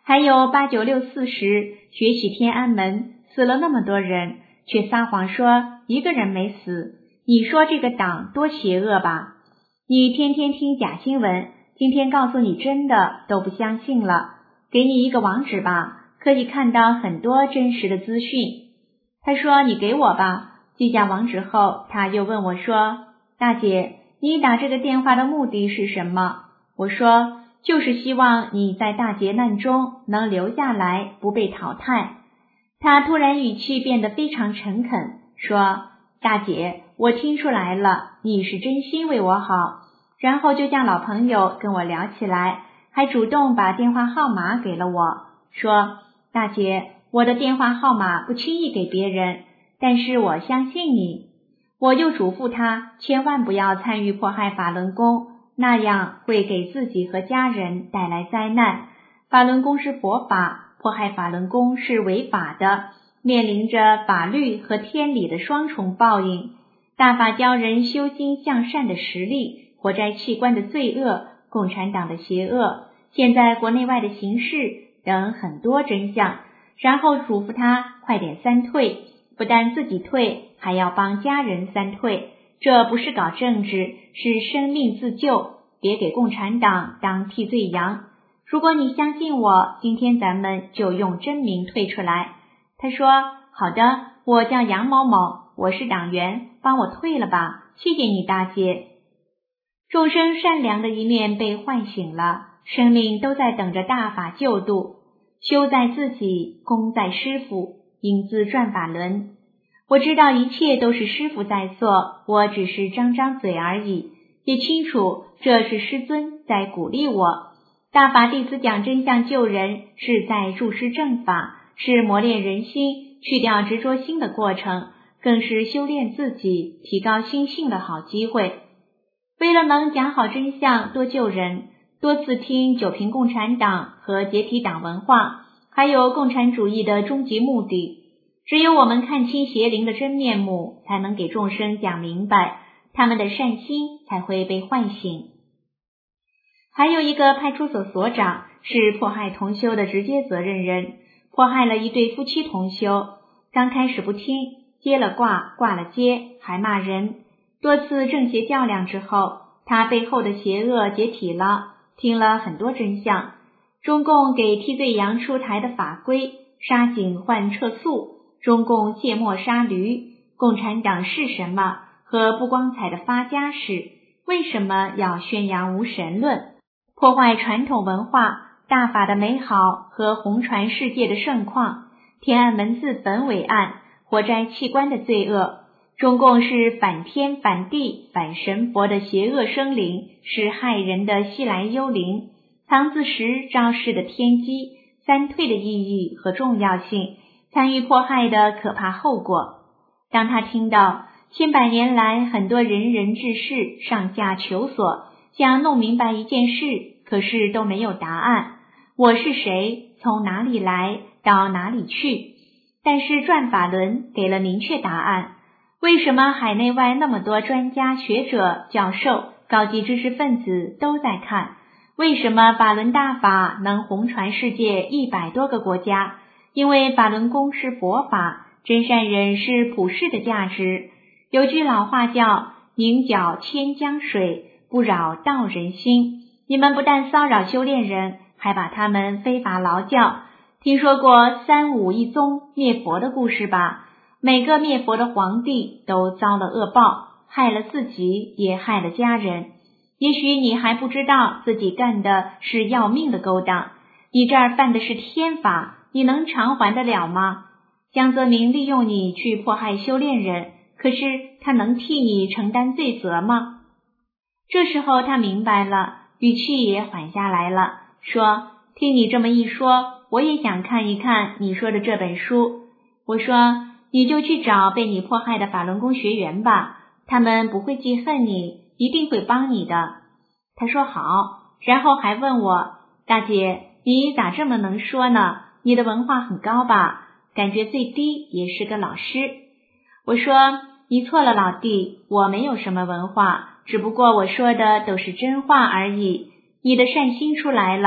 还有8964时学习天安门死了那么多人，却撒谎说一个人没死，你说这个党多邪恶吧？你天天听假新闻，今天告诉你真的都不相信了，给你一个网址吧，可以看到很多真实的资讯。他说你给我吧。记下网址后，他又问我说，大姐，你打这个电话的目的是什么？我说，就是希望你在大劫难中能留下来，不被淘汰。他突然语气变得非常诚恳，说，大姐，我听出来了，你是真心为我好。然后就像老朋友跟我聊起来，还主动把电话号码给了我，说，大姐，我的电话号码不轻易给别人，但是我相信你。我又嘱咐他千万不要参与迫害法轮功，那样会给自己和家人带来灾难。法轮功是佛法，迫害法轮功是违法的，面临着法律和天理的双重报应。大法教人修心向善的实力，活摘器官的罪恶，共产党的邪恶，现在国内外的形势等很多真相，然后嘱咐他快点三退，不但自己退，还要帮家人三退。这不是搞政治，是生命自救，别给共产党当替罪羊。如果你相信我，今天咱们就用真名退出来。他说，好的，我叫杨某某，我是党员，帮我退了吧，谢谢你大姐。众生善良的一面被唤醒了，生命都在等着大法救度。修在自己，功在师父，引自转法轮。我知道一切都是师父在做，我只是张张嘴而已，也清楚这是师尊在鼓励我。大法弟子讲真相救人，是在助师正法，是磨练人心，去掉执着心的过程，更是修炼自己，提高心性的好机会。为了能讲好真相，多救人，多次听九评共产党和解体党文化，还有共产主义的终极目的。只有我们看清邪灵的真面目，才能给众生讲明白，他们的善心才会被唤醒。还有一个派出所所长是迫害同修的直接责任人，迫害了一对夫妻同修，刚开始不听，接了挂，挂了接，还骂人。多次正邪较量之后，他背后的邪恶解体了，听了很多真相。中共给替罪羊出台的法规，杀警换撤诉，中共卸磨杀驴，共产党是什么和不光彩的发家史，为什么要宣扬无神论，破坏传统文化，大法的美好和红传世界的盛况，天安门自本伟案，活摘器官的罪恶。中共是反天反地反神佛的邪恶生灵，是害人的西来幽灵，藏自时昭示的天机，三退的意义和重要性，参与迫害的可怕后果。当他听到千百年来很多仁人志士上下求索，想弄明白一件事，可是都没有答案，我是谁，从哪里来，到哪里去？但是转法轮给了明确答案。为什么海内外那么多专家学者教授高级知识分子都在看？为什么法轮大法能红传世界100多个国家？因为法轮功是佛法，真善忍是普世的价值。有句老话叫宁搅千江水，不扰道人心。你们不但骚扰修炼人，还把他们非法劳教。听说过三武一宗灭佛的故事吧？每个灭佛的皇帝都遭了恶报，害了自己，也害了家人。也许你还不知道自己干的是要命的勾当，你这儿犯的是天法，你能偿还得了吗？江泽民利用你去迫害修炼人，可是他能替你承担罪责吗？这时候他明白了，语气也缓下来了，说，听你这么一说，我也想看一看你说的这本书。我说，你就去找被你迫害的法轮功学员吧，他们不会记恨你，一定会帮你的。他说好，然后还问我，大姐，你咋这么能说呢？你的文化很高吧？感觉最低也是个老师。我说，你错了老弟，我没有什么文化，只不过我说的都是真话而已。你的善心出来了，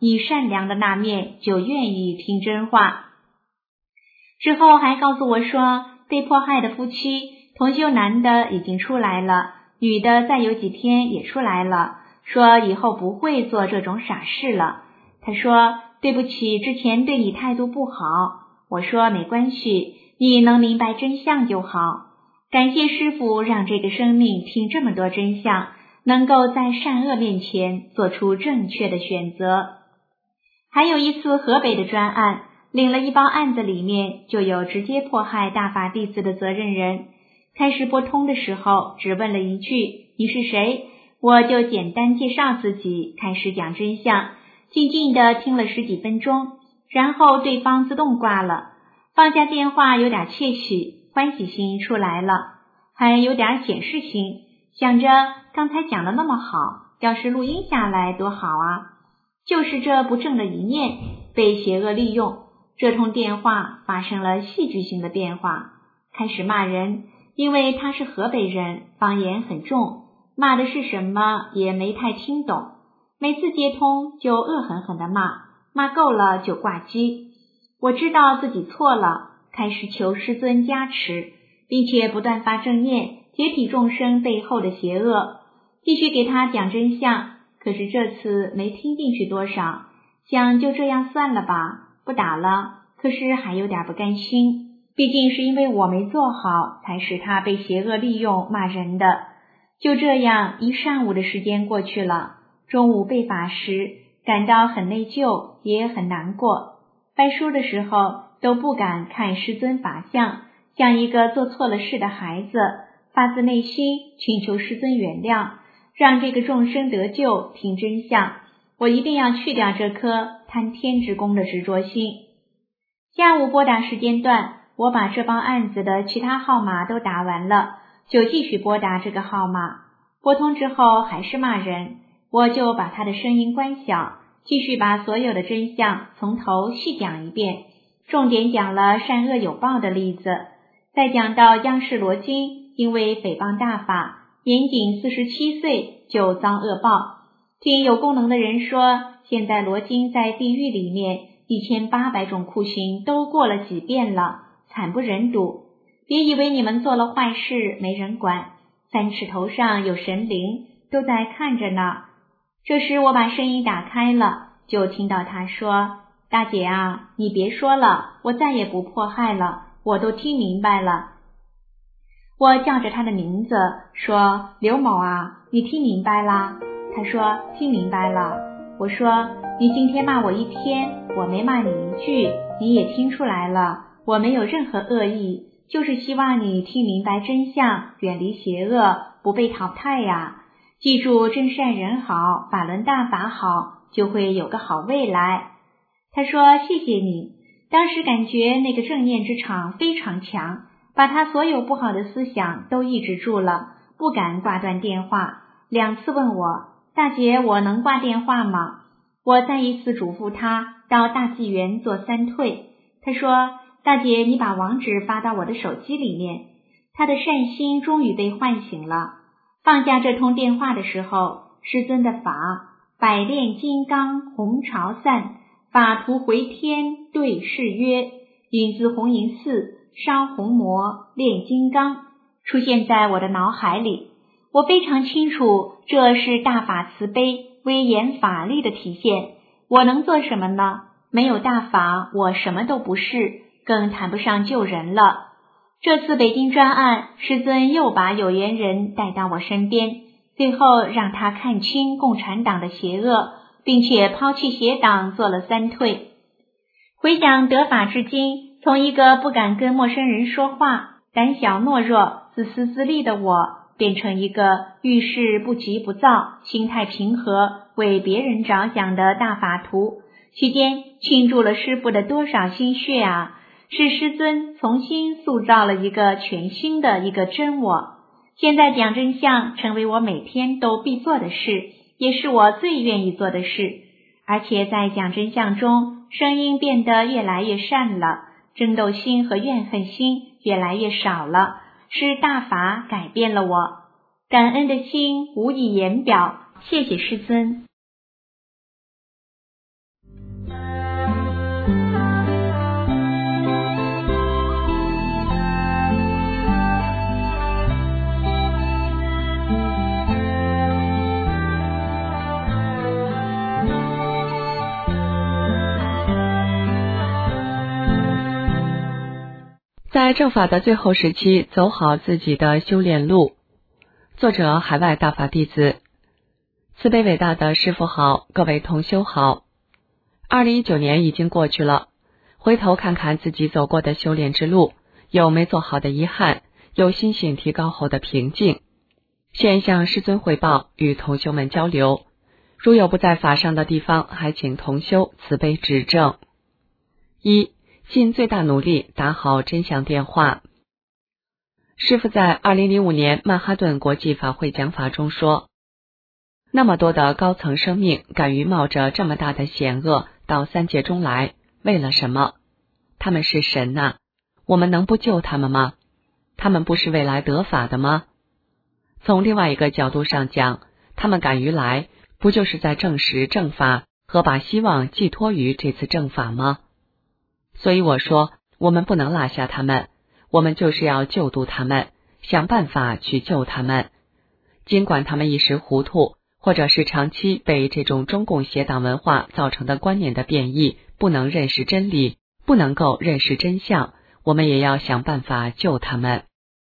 你善良的那面就愿意听真话。之后还告诉我说，被迫害的夫妻，同修男的已经出来了，女的再有几天也出来了，说以后不会做这种傻事了。他说对不起，之前对你态度不好。我说没关系，你能明白真相就好。感谢师父让这个生命听这么多真相，能够在善恶面前做出正确的选择。还有一次河北的专案，领了一包案子，里面就有直接迫害大法弟子的责任人。开始拨通的时候，只问了一句你是谁，我就简单介绍自己，开始讲真相，静静地听了10几分钟，然后对方自动挂了。放下电话有点窃喜，欢喜心出来了，还有点检视心，想着刚才讲的那么好，要是录音下来多好啊。就是这不正的一面被邪恶利用，这通电话发生了戏剧性的变化，开始骂人，因为他是河北人，方言很重，骂的是什么也没太听懂，每次接通就恶狠狠地骂，骂够了就挂机。我知道自己错了，开始求师尊加持，并且不断发正念，解体众生背后的邪恶，继续给他讲真相。可是这次没听进去多少，想就这样算了吧，不打了，可是还有点不甘心，毕竟是因为我没做好，才使他被邪恶利用骂人的。就这样一上午的时间过去了，中午背法时感到很内疚，也很难过，拜书的时候都不敢看师尊法像，像一个做错了事的孩子，发自内心请求师尊原谅，让这个众生得救，听真相。我一定要去掉这颗贪天之功的执着心。下午拨打时间段，我把这帮案子的其他号码都打完了，就继续拨打这个号码。拨通之后还是骂人，我就把他的声音关小，继续把所有的真相从头细讲一遍，重点讲了善恶有报的例子，再讲到央视罗京因为诽谤大法，年仅47岁就遭恶报。听有功能的人说，现在罗京在地狱里面1800种酷刑都过了几遍了，惨不忍睹。别以为你们做了坏事没人管，3尺头上有神灵，都在看着呢。这时我把声音打开了，就听到他说，大姐啊，你别说了，我再也不迫害了，我都听明白了。我叫着他的名字说，刘某啊，你听明白啦？他说听明白了。我说你今天骂我1天，我没骂你1句，你也听出来了，我没有任何恶意，就是希望你听明白真相，远离邪恶，不被淘汰呀。记住真善人好，法轮大法好，就会有个好未来。他说谢谢你。当时感觉那个正念之场非常强，把他所有不好的思想都抑制住了，不敢挂断电话。2次问我，大姐我能挂电话吗？我再一次嘱咐他到大纪元做3退。他说，大姐你把网址发到我的手机里面。他的善心终于被唤醒了。放下这通电话的时候，师尊的法，百炼金刚红潮散，法图回天对誓约，引自红银寺烧红魔炼金刚，出现在我的脑海里。我非常清楚，这是大法慈悲威严法力的体现。我能做什么呢？没有大法，我什么都不是，更谈不上救人了。这次北京专案，师尊又把有缘人带到我身边，最后让他看清共产党的邪恶，并且抛弃邪党，做了3退。回想得法至今，从一个不敢跟陌生人说话，胆小懦弱、自私自利的我，变成一个遇事不急不躁、心态平和、为别人着想的大法徒。期间倾注了师父的多少心血啊！是师尊重新塑造了一个全新的一个真我。现在讲真相成为我每天都必做的事，也是我最愿意做的事。而且在讲真相中，声音变得越来越善了，争斗心和怨恨心越来越少了，是大法改变了我。感恩的心无以言表，谢谢师尊。 在正法的最后时期，走好自己的修炼路。作者海外大法弟子。慈悲伟大的师父好，各位同修好。2019年已经过去了，回头看看自己走过的修炼之路，有没做好的遗憾，有心性提高后的平静。现向师尊汇报，与同修们交流。如有不在法上的地方，还请同修慈悲指正。一、尽最大努力打好真相电话。师父在2005年曼哈顿国际法会讲法中说，那么多的高层生命敢于冒着这么大的险恶到三界中来，为了什么？他们是神呐，我们能不救他们吗？他们不是未来得法的吗？从另外一个角度上讲，他们敢于来，不就是在证实正法和把希望寄托于这次正法吗？所以我说，我们不能落下他们，我们就是要救度他们，想办法去救他们。尽管他们一时糊涂，或者是长期被这种中共邪党文化造成的观念的变异，不能认识真理，不能够认识真相，我们也要想办法救他们。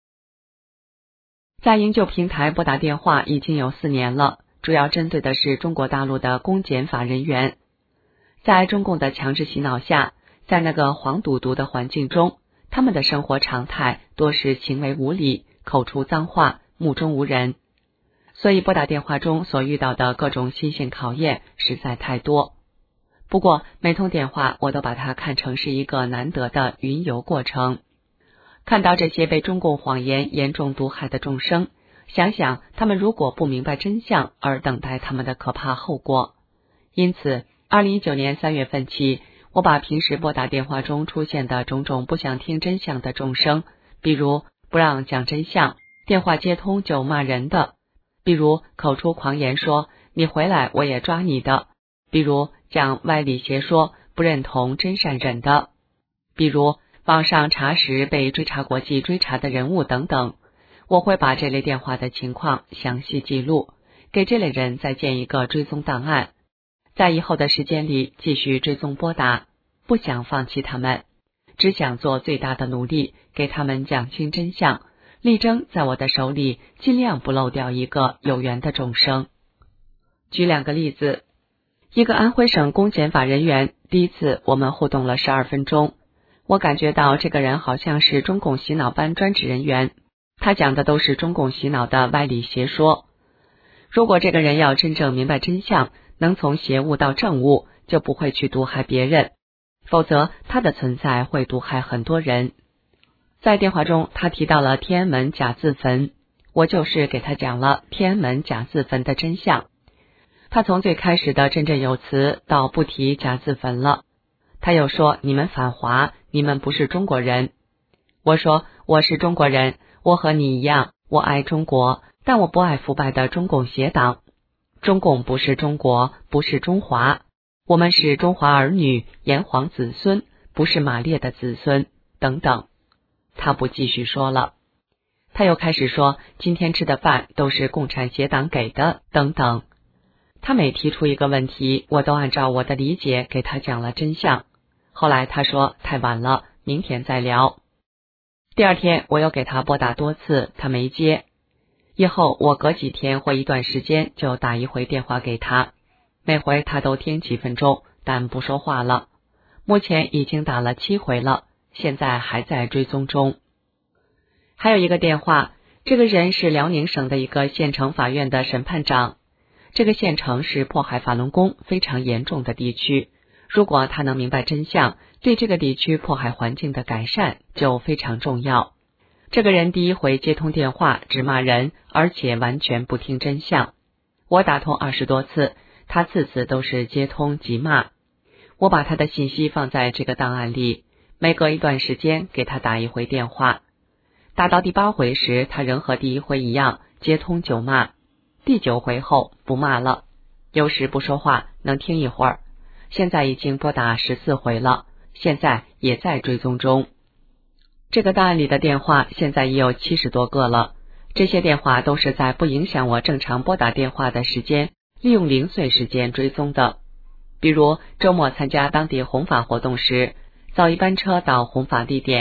在营救平台拨打电话已经有4年了，主要针对的是中国大陆的公检法人员。在中共的强制洗脑下，在那个黄赌毒的环境中，他们的生活常态多是行为无理，口出脏话，目中无人。所以拨打电话中所遇到的各种心性考验实在太多。不过每通电话我都把它看成是一个难得的云游过程。看到这些被中共谎言严重毒害的众生，想想他们如果不明白真相而等待他们的可怕后果。因此2019年3月份起，我把平时拨打电话中出现的种种不想听真相的众生，比如不让讲真相，电话接通就骂人的，比如口出狂言说你回来我也抓你的，比如讲歪理邪说不认同真善忍的，比如网上查实被追查国际追查的人物等等，我会把这类电话的情况详细记录，给这类人再建一个追踪档案，在以后的时间里继续追踪拨打，不想放弃他们，只想做最大的努力给他们讲清真相，力争在我的手里尽量不漏掉一个有缘的众生。举2个例子，一个安徽省公检法人员，第一次我们互动了12分钟，我感觉到这个人好像是中共洗脑班专职人员，他讲的都是中共洗脑的歪理邪说。如果这个人要真正明白真相，能从邪物到正物，就不会去毒害别人，否则他的存在会毒害很多人。在电话中他提到了天安门假自焚，我就是给他讲了天安门假自焚的真相。他从最开始的振振有词到不提假自焚了，他又说你们反华，你们不是中国人。我说我是中国人，我和你一样，我爱中国，但我不爱腐败的中共邪党。中共不是中国，不是中华，我们是中华儿女，炎黄子孙，不是马列的子孙等等。他不继续说了，他又开始说今天吃的饭都是共产邪党给的等等。他每提出一个问题，我都按照我的理解给他讲了真相。后来他说太晚了，明天再聊。第2天我又给他拨打多次，他没接。以后我隔几天或一段时间就打一回电话给他，每回他都听几分钟，但不说话了。目前已经打了7回了，现在还在追踪中。还有一个电话，这个人是辽宁省的一个县城法院的审判长。这个县城是迫害法轮功非常严重的地区，如果他能明白真相，对这个地区迫害环境的改善就非常重要。这个人第一回接通电话只骂人，而且完全不听真相。我打通20多次，他次次都是接通即骂。我把他的信息放在这个档案里，每隔一段时间给他打一回电话。打到第8回时，他仍和第1回一样，接通就骂。第9回后不骂了，有时不说话，能听一会儿。现在已经拨打14回了，现在也在追踪中。这个档案里的电话现在也有70多个了，这些电话都是在不影响我正常拨打电话的时间，利用零碎时间追踪的。比如周末参加当地弘法活动时，早一班车到弘法地点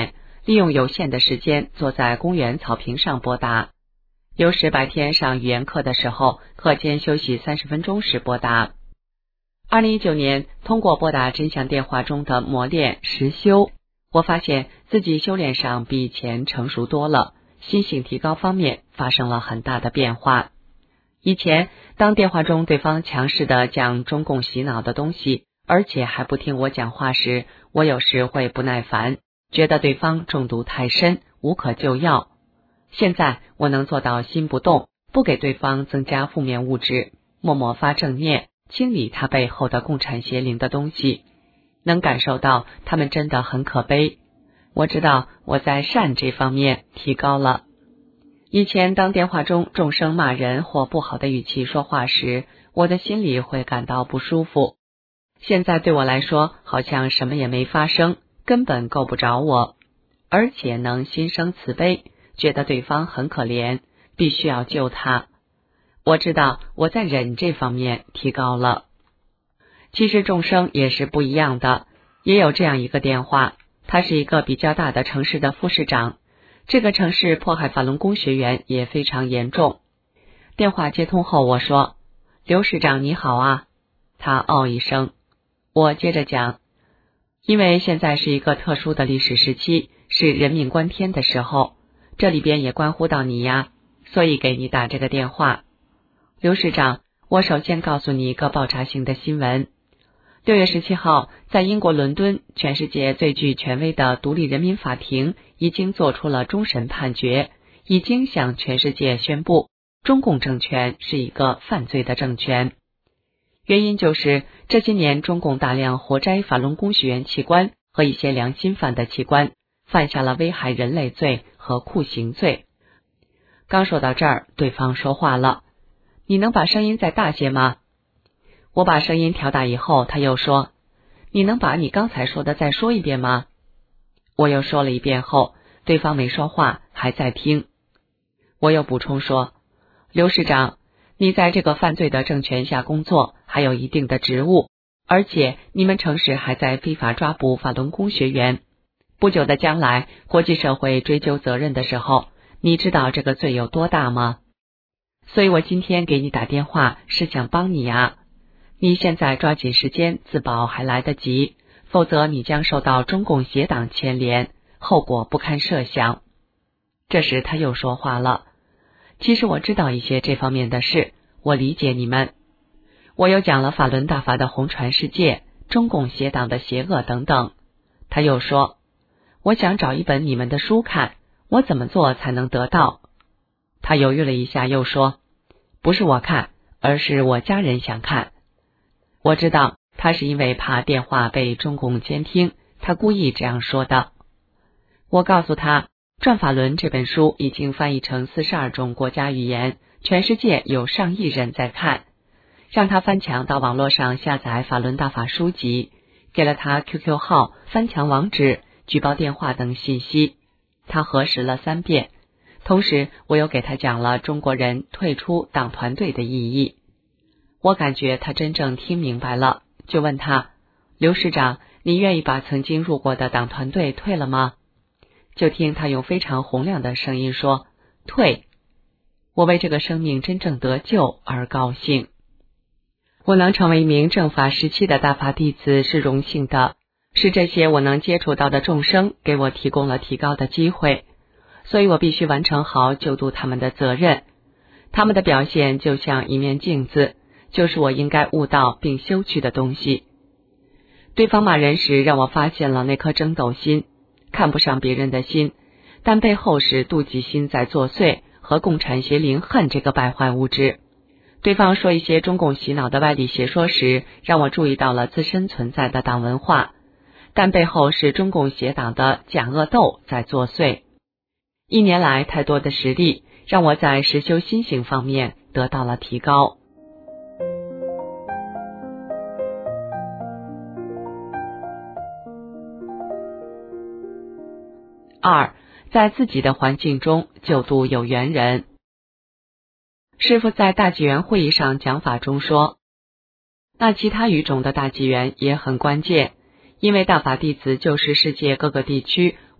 利用有限的时间坐在公园草坪上拨打。有时白天上语言课的时候，课间休息30分钟时拨打。2019年，通过拨打真相电话中的磨练实修，我发现自己修炼上比以前成熟多了，心性提高方面发生了很大的变化。以前当电话中对方强势地讲中共洗脑的东西，而且还不听我讲话时，我有时会不耐烦，觉得对方中毒太深，无可救药。现在我能做到心不动，不给对方增加负面物质，默默发正念，清理他背后的共产邪灵的东西，能感受到他们真的很可悲。我知道我在善这方面提高了。以前当电话中众生骂人或不好的语气说话时，我的心里会感到不舒服。现在对我来说，好像什么也没发生，根本够不着我，而且能心生慈悲，觉得对方很可怜，必须要救他。我知道我在忍这方面提高了。其实众生也是不一样的，也有这样一个电话，他是一个比较大的城市的副市长，这个城市迫害法轮功学员也非常严重。电话接通后，我说：“刘市长你好啊。”他哦一声。我接着讲，因为现在是一个特殊的历史时期，是人命关天的时候，这里边也关乎到你呀，所以给你打这个电话。刘市长，我首先告诉你一个爆炸性的新闻。6月17号，在英国伦敦，全世界最具权威的独立人民法庭已经做出了终审判决，已经向全世界宣布，中共政权是一个犯罪的政权。原因就是这些年中共大量活摘法轮功学员器官和一些良心犯的器官，犯下了危害人类罪和酷刑罪。刚说到这儿，对方说话了：“你能把声音再大些吗？”我把声音调大以后，他又说：“你能把你刚才说的再说一遍吗？”我又说了一遍后，对方没说话，还在听。我又补充说：“刘市长，你在这个犯罪的政权下工作，还有一定的职务，而且你们城市还在非法抓捕法轮功学员。不久的将来，国际社会追究责任的时候，你知道这个罪有多大吗？所以我今天给你打电话是想帮你啊。你现在抓紧时间自保还来得及，否则你将受到中共邪党牵连，后果不堪设想。”这时他又说话了：“其实我知道一些这方面的事，我理解你们。”我又讲了法轮大法的红传世界，中共邪党的邪恶等等。他又说：“我想找一本你们的书看，我怎么做才能得到？”他犹豫了一下，又说：“不是我看，而是我家人想看。”我知道他是因为怕电话被中共监听，他故意这样说的。我告诉他，《转法轮》这本书已经翻译成42种国家语言，全世界有上亿人在看，让他翻墙到网络上下载法轮大法书籍，给了他 QQ 号、翻墙网址、举报电话等信息，他核实了3遍。同时我又给他讲了中国人退出党团队的意义。我感觉他真正听明白了，就问他：“刘市长，你愿意把曾经入过的党团队退了吗？”就听他用非常洪亮的声音说：“退。”我为这个生命真正得救而高兴。我能成为一名正法时期的大法弟子是荣幸的，是这些我能接触到的众生给我提供了提高的机会，所以我必须完成好救度他们的责任。他们的表现就像一面镜子，就是我应该悟到并修去的东西。对方骂人时，让我发现了那颗争斗心，看不上别人的心，但背后是妒忌心在作祟，和共产邪灵恨这个败坏物质。对方说一些中共洗脑的歪理邪说时，让我注意到了自身存在的党文化，但背后是中共邪党的假恶斗在作祟。1年来太多的实力，让我在实修心性方面得到了提高。2，在自己的环境中救度有缘人。师父在大纪元会议上讲法中说，那其他语种的大纪元也很关键，因为大法弟子就是世界各个地区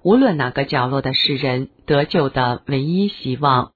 无论哪个角落的世人得救的唯一希望。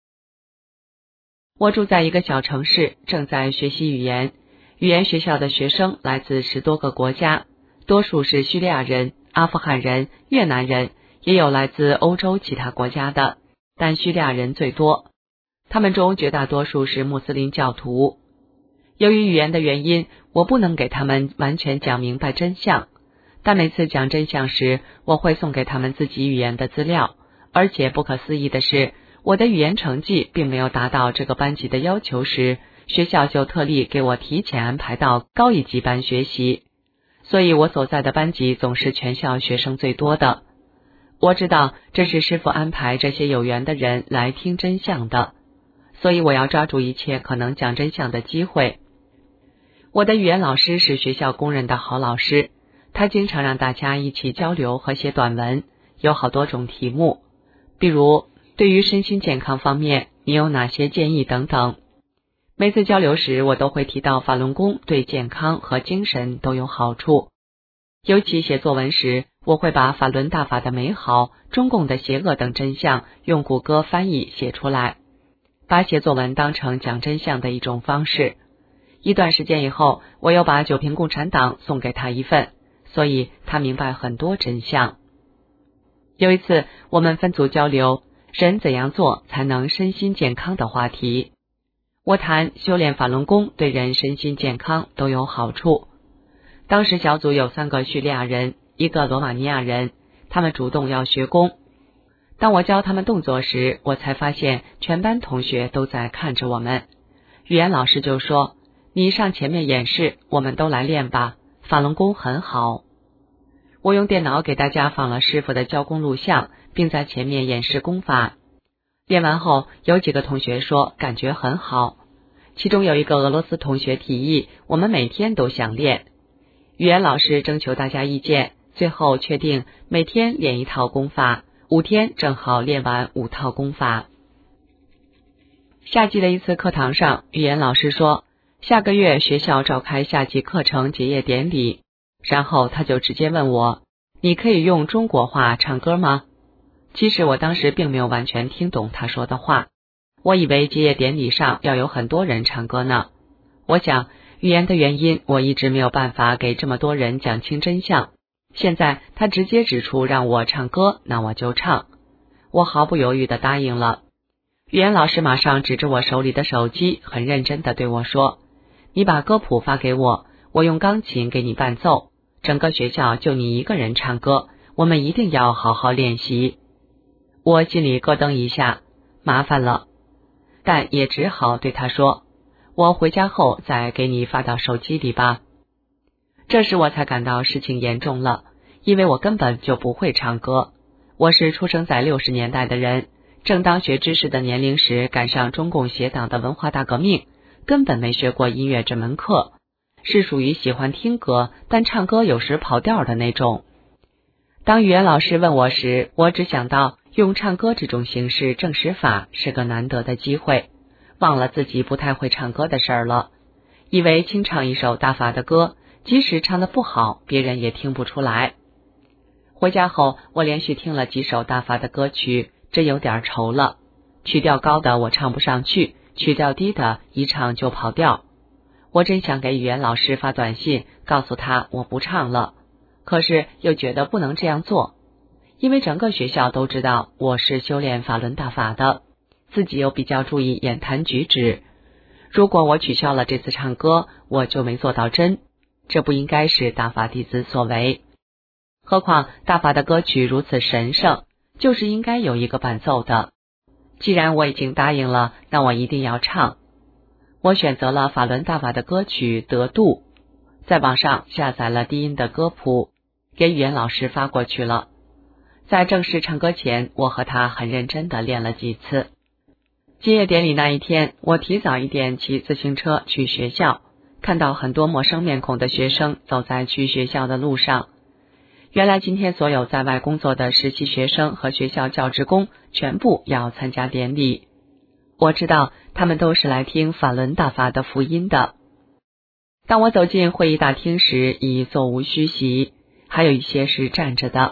我住在一个小城市，正在学习语言。语言学校的学生来自10多个国家，多数是叙利亚人、阿富汗人、越南人，也有来自欧洲其他国家的，但叙利亚人最多。他们中绝大多数是穆斯林教徒。由于语言的原因，我不能给他们完全讲明白真相，但每次讲真相时，我会送给他们自己语言的资料，而且不可思议的是，我的语言成绩并没有达到这个班级的要求时，学校就特例给我提前安排到高一级班学习，所以我所在的班级总是全校学生最多的。我知道这是师父安排这些有缘的人来听真相的，所以我要抓住一切可能讲真相的机会。我的语言老师是学校公认的好老师，他经常让大家一起交流和写短文，有好多种题目，比如对于身心健康方面你有哪些建议等等。每次交流时，我都会提到法轮功对健康和精神都有好处。尤其写作文时，我会把法轮大法的美好、中共的邪恶等真相用谷歌翻译写出来，把写作文当成讲真相的一种方式。一段时间以后，我又把九评共产党送给他一份，所以他明白很多真相。有一次，我们分组交流人怎样做才能身心健康的话题。我谈修炼法轮功对人身心健康都有好处。当时小组有3个叙利亚人，1个罗马尼亚人，他们主动要学功。当我教他们动作时，我才发现全班同学都在看着我们。语言老师就说，你上前面演示，我们都来练吧，法轮功很好。我用电脑给大家放了师傅的教功录像，并在前面演示功法。练完后，有几个同学说感觉很好，其中有一个俄罗斯同学提议我们每天都想练。语言老师征求大家意见，最后确定每天练1套功法，5天正好练完5套功法。夏季的一次课堂上，语言老师说下个月学校召开夏季课程结业典礼，然后他就直接问我，你可以用中国话唱歌吗？其实我当时并没有完全听懂他说的话，我以为结业典礼上要有很多人唱歌呢。我想语言的原因，我一直没有办法给这么多人讲清真相。现在他直接指出让我唱歌，那我就唱。我毫不犹豫地答应了。语言老师马上指着我手里的手机，很认真地对我说，你把歌谱发给我，我用钢琴给你伴奏，整个学校就你一个人唱歌，我们一定要好好练习。我心里咯噔一下，麻烦了，但也只好对他说，我回家后再给你发到手机里吧。这时我才感到事情严重了，因为我根本就不会唱歌。我是出生在60年代的人，正当学知识的年龄时赶上中共邪党的文化大革命，根本没学过音乐这门课，是属于喜欢听歌但唱歌有时跑调的那种。当语言老师问我时，我只想到用唱歌这种形式证实法是个难得的机会，忘了自己不太会唱歌的事儿了，以为清唱一首大法的歌，即使唱得不好，别人也听不出来。回家后，我连续听了几首大法的歌曲，真有点愁了。曲调高的我唱不上去，曲调低的一唱就跑调。我真想给语言老师发短信，告诉他我不唱了，可是又觉得不能这样做，因为整个学校都知道我是修炼法轮大法的，自己又比较注意言谈举止。如果我取消了这次唱歌，我就没做到真，这不应该是大法弟子所为。何况大法的歌曲如此神圣，就是应该有一个伴奏的。既然我已经答应了，那我一定要唱。我选择了法轮大法的歌曲《得度》，在网上下载了低音的歌谱，给语言老师发过去了。在正式唱歌前，我和他很认真地练了几次。结业典礼那一天，我提早一点骑自行车去学校，看到很多陌生面孔的学生走在去学校的路上。原来今天所有在外工作的实习学生和学校教职工全部要参加典礼。我知道他们都是来听法轮大法的福音的。当我走进会议大厅时，已座无虚席，还有一些是站着的，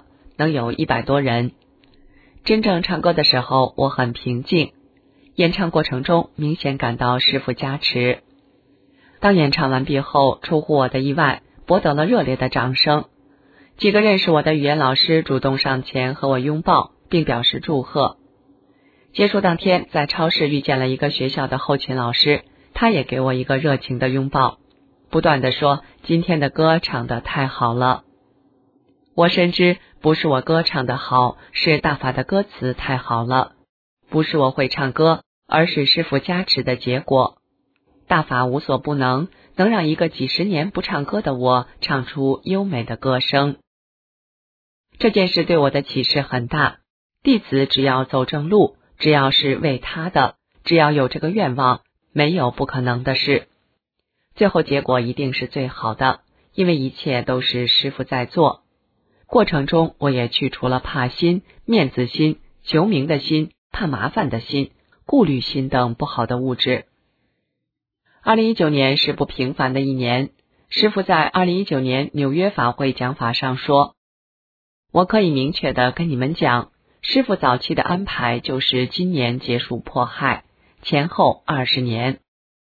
能有100多人。真正唱歌的时候，我很平静，演唱过程中明显感到师父加持。当演唱完毕后，出乎我的意外，博得了热烈的掌声。几个认识我的语言老师主动上前和我拥抱，并表示祝贺。结束当天，在超市遇见了一个学校的后勤老师，他也给我一个热情的拥抱，不断地说今天的歌唱得太好了。我深知不是我歌唱得好，是大法的歌词太好了，不是我会唱歌，而是师父加持的结果。大法无所不能，能让一个几十年不唱歌的我唱出优美的歌声。这件事对我的启示很大，弟子只要走正路，只要是为他的，只要有这个愿望，没有不可能的事。最后结果一定是最好的，因为一切都是师父在做。过程中我也去除了怕心、面子心、求名的心、怕麻烦的心、顾虑心等不好的物质。2019年是不平凡的一年，师父在2019年纽约法会讲法上说，我可以明确地跟你们讲，师父早期的安排就是今年结束迫害，前后20年。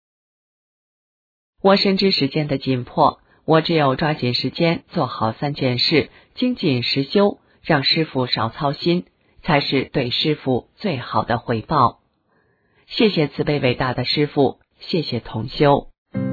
我深知时间的紧迫，我只有抓紧时间做好3件事，精进实修，让师父少操心，才是对师父最好的回报。谢谢慈悲伟大的师父，谢谢同修。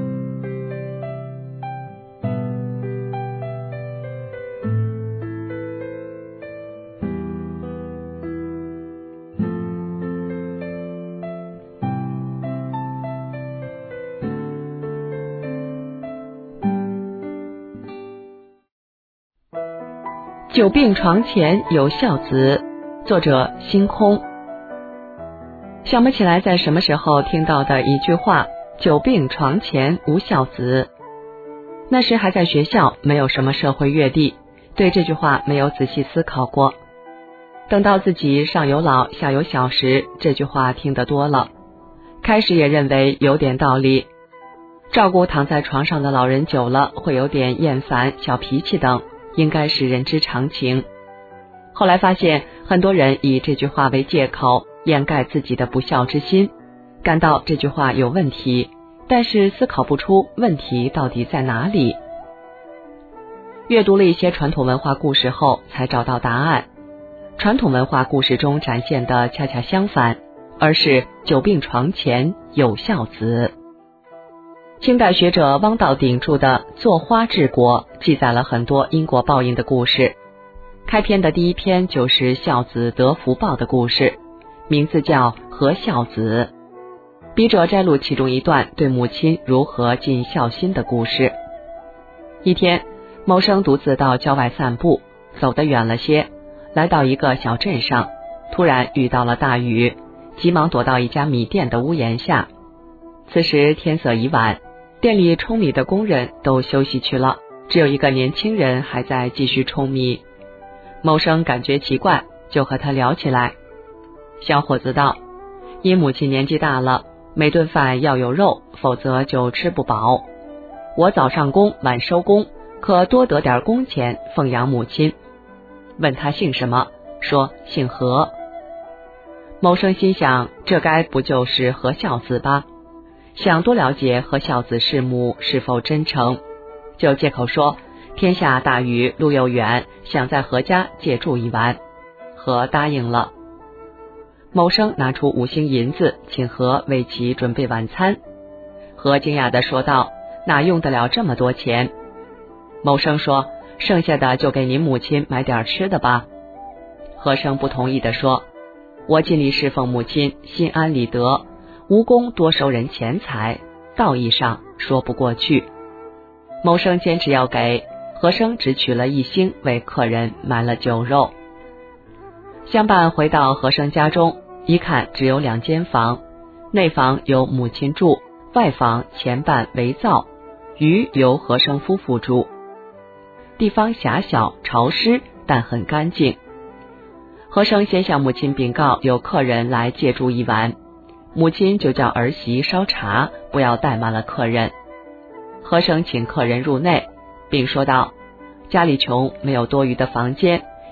久病床前有孝子，作者星空。想不起来在什么时候听到的一句话，久病床前无孝子。那时还在学校，没有什么社会阅历，对这句话没有仔细思考过。等到自己上有老下有小时，这句话听得多了，开始也认为有点道理。照顾躺在床上的老人久了，会有点厌烦、小脾气等，应该是人之常情。后来发现很多人以这句话为借口掩盖自己的不孝之心，感到这句话有问题，但是思考不出问题到底在哪里。阅读了一些传统文化故事后，才找到答案。传统文化故事中展现的恰恰相反，而是久病床前有孝子。清代学者汪道鼎著的《坐花治国》记载了很多因果报应的故事。开篇的第一篇就是孝子得福报的故事，名字叫和孝子。笔者摘录其中一段对母亲如何尽孝心的故事。一天，某生独自到郊外散步，走得远了些，来到一个小镇上，突然遇到了大雨，急忙躲到一家米店的屋檐下。此时天色已晚，店里舂米的工人都休息去了，只有一个年轻人还在继续舂米。某生感觉奇怪，就和他聊起来。小伙子道，因母亲年纪大了，每顿饭要有肉，否则就吃不饱。我早上工晚收工，可多得点工钱奉养母亲。问他姓什么，说姓何。某生心想，这该不就是何孝子吧？想多了解何孝子弑母是否真诚，就借口说天下大雨，路又远，想在何家借住一晚。何答应了。某生拿出5星银子，请何为其准备晚餐。何惊讶地说道，哪用得了这么多钱？某生说，剩下的就给您母亲买点吃的吧。何生不同意地说，我尽力侍奉母亲，心安理得，无功多收人钱财，道义上说不过去。某生坚持要给，何生只取了1星为客人买了酒肉。相伴回到何生家中，一看只有2间房，内房由母亲住，外房前半为灶，余由何生夫妇住。地方狭小潮湿，但很干净。何生先向母亲禀告有客人来借住一晚，母亲就叫儿媳烧茶，不要怠慢了客人。何生请客人入内，并说道，家里穷，没有多余的房间，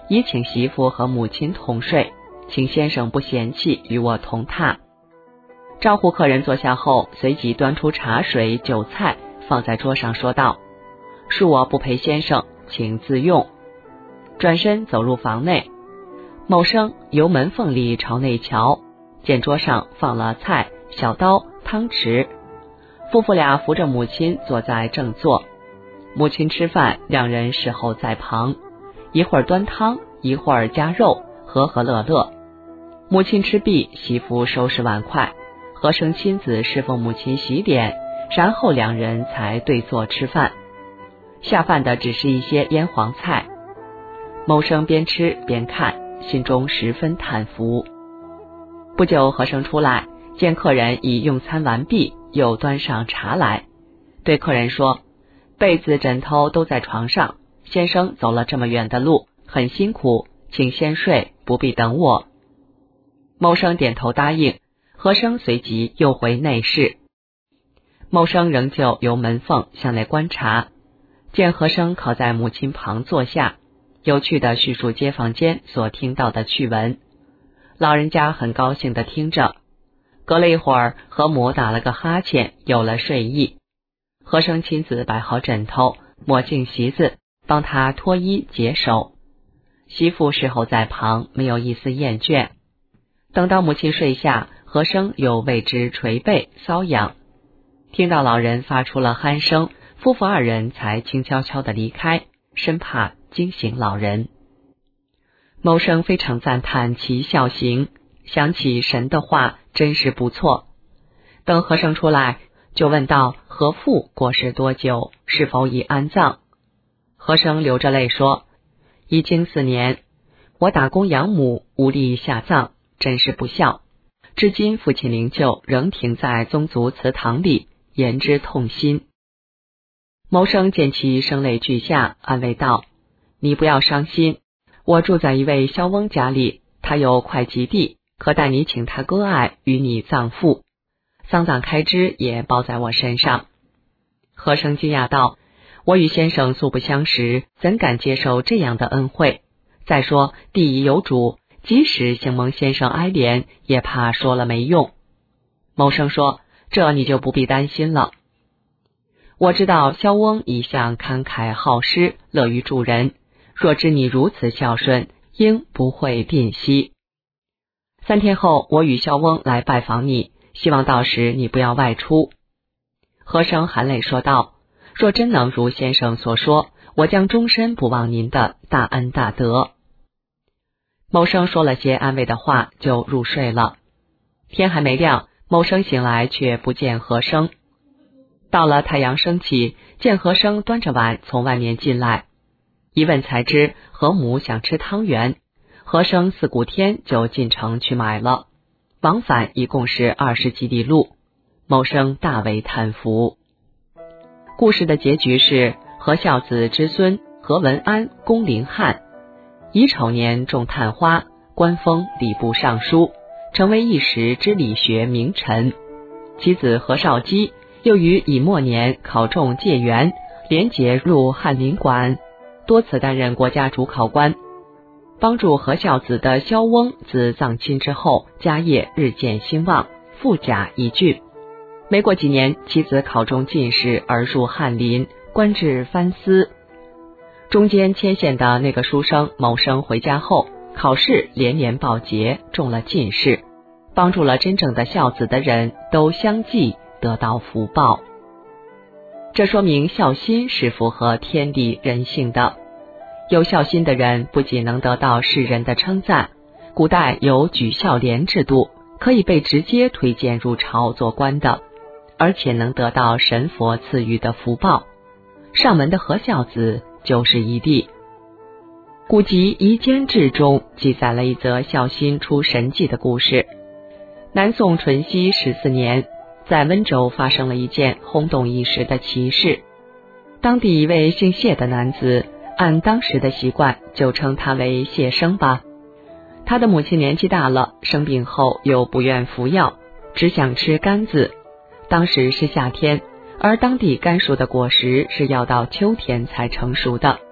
已请媳妇和母亲同睡，请先生不嫌弃与我同榻。招呼客人坐下后，随即端出茶水酒菜放在桌上，说道：恕我不陪先生，请自用。转身走入房内，某生由门缝里朝内瞧，见桌上放了菜、小刀、汤匙。夫妇俩扶着母亲坐在正座，母亲吃饭，两人侍候在旁，一会儿端汤，一会儿夹肉，和和乐乐。母亲吃毕，媳妇收拾碗筷，和生亲自侍奉母亲洗脸，然后两人才对坐吃饭。下饭的只是一些腌黄菜。某生边吃边看，心中十分叹服。不久，和生出来，见客人已用餐完毕，又端上茶来，对客人说：被子枕头都在床上，先生走了这么远的路，很辛苦，请先睡，不必等我。某生点头答应，和生随即又回内室。某生仍旧由门缝向内观察，见和生靠在母亲旁坐下，有趣地叙述街坊间所听到的趣闻。老人家很高兴地听着。隔了一会儿，和母打了个哈欠，有了睡意。和生亲自摆好枕头，抹净席子，帮他脱衣解手。媳妇侍候在旁，没有一丝厌倦。等到母亲睡下，和生又为之捶背搔痒。听到老人发出了鼾声，夫妇二人才轻悄悄地离开，生怕惊醒老人。某生非常赞叹其孝行，想起神的话，真是不错。等和生出来，就问道：和父过世多久？是否已安葬？和生流着泪说：已经4年，我打工养母，无力下葬，真是不孝。至今父亲灵柩仍停在宗族祠堂里，言之痛心。谋生见其声泪俱下，安慰道：你不要伤心，我住在一位萧翁家里，他有块吉地，可待你请他割爱，与你葬父，丧葬开支也包在我身上。和生惊讶道：我与先生素不相识，怎敢接受这样的恩惠？再说地已有主，即使幸蒙先生哀怜，也怕说了没用。谋生说：这你就不必担心了。我知道萧翁一向慷慨好施，乐于助人，若知你如此孝顺，应不会吝惜。3天后，我与萧翁来拜访你，希望到时你不要外出。和生含泪说道：若真能如先生所说，我将终身不忘您的大恩大德。谋生说了些安慰的话，就入睡了。天还没亮，谋生醒来却不见和生。到了太阳升起，见和生端着碗从外面进来，一问才知和母想吃汤圆，和生4、5天就进城去买了，往返一共是20几里路。谋生大为叹服。故事的结局是和孝子之孙和文安攻凌汉，乙丑年中探花，官封礼部尚书，成为一时之理学名臣。其子和绍基又于乙末年考中解元，连结入翰林馆，多次担任国家主考官。帮助和孝子的萧翁自葬亲之后，家业日渐兴旺，富甲一郡。没过几年，其子考中进士而入翰林，官至藩司。中间牵线的那个书生谋生回家后，考试连年报捷，中了进士。帮助了真正的孝子的人，都相继得到福报。这说明孝心是符合天地人性的。有孝心的人不仅能得到世人的称赞，古代有举孝廉制度，可以被直接推荐入朝做官的，而且能得到神佛赐予的福报。上文的和孝子就是一例。古籍《夷坚志》中记载了一则孝心出神迹的故事。南宋淳熙14年，在温州发生了一件轰动一时的奇事。当地一位姓谢的男子，按当时的习惯就称他为谢生吧。他的母亲年纪大了，生病后又不愿服药，只想吃柑子。当时是夏天，而当地柑树的果实是要到秋天才成熟的。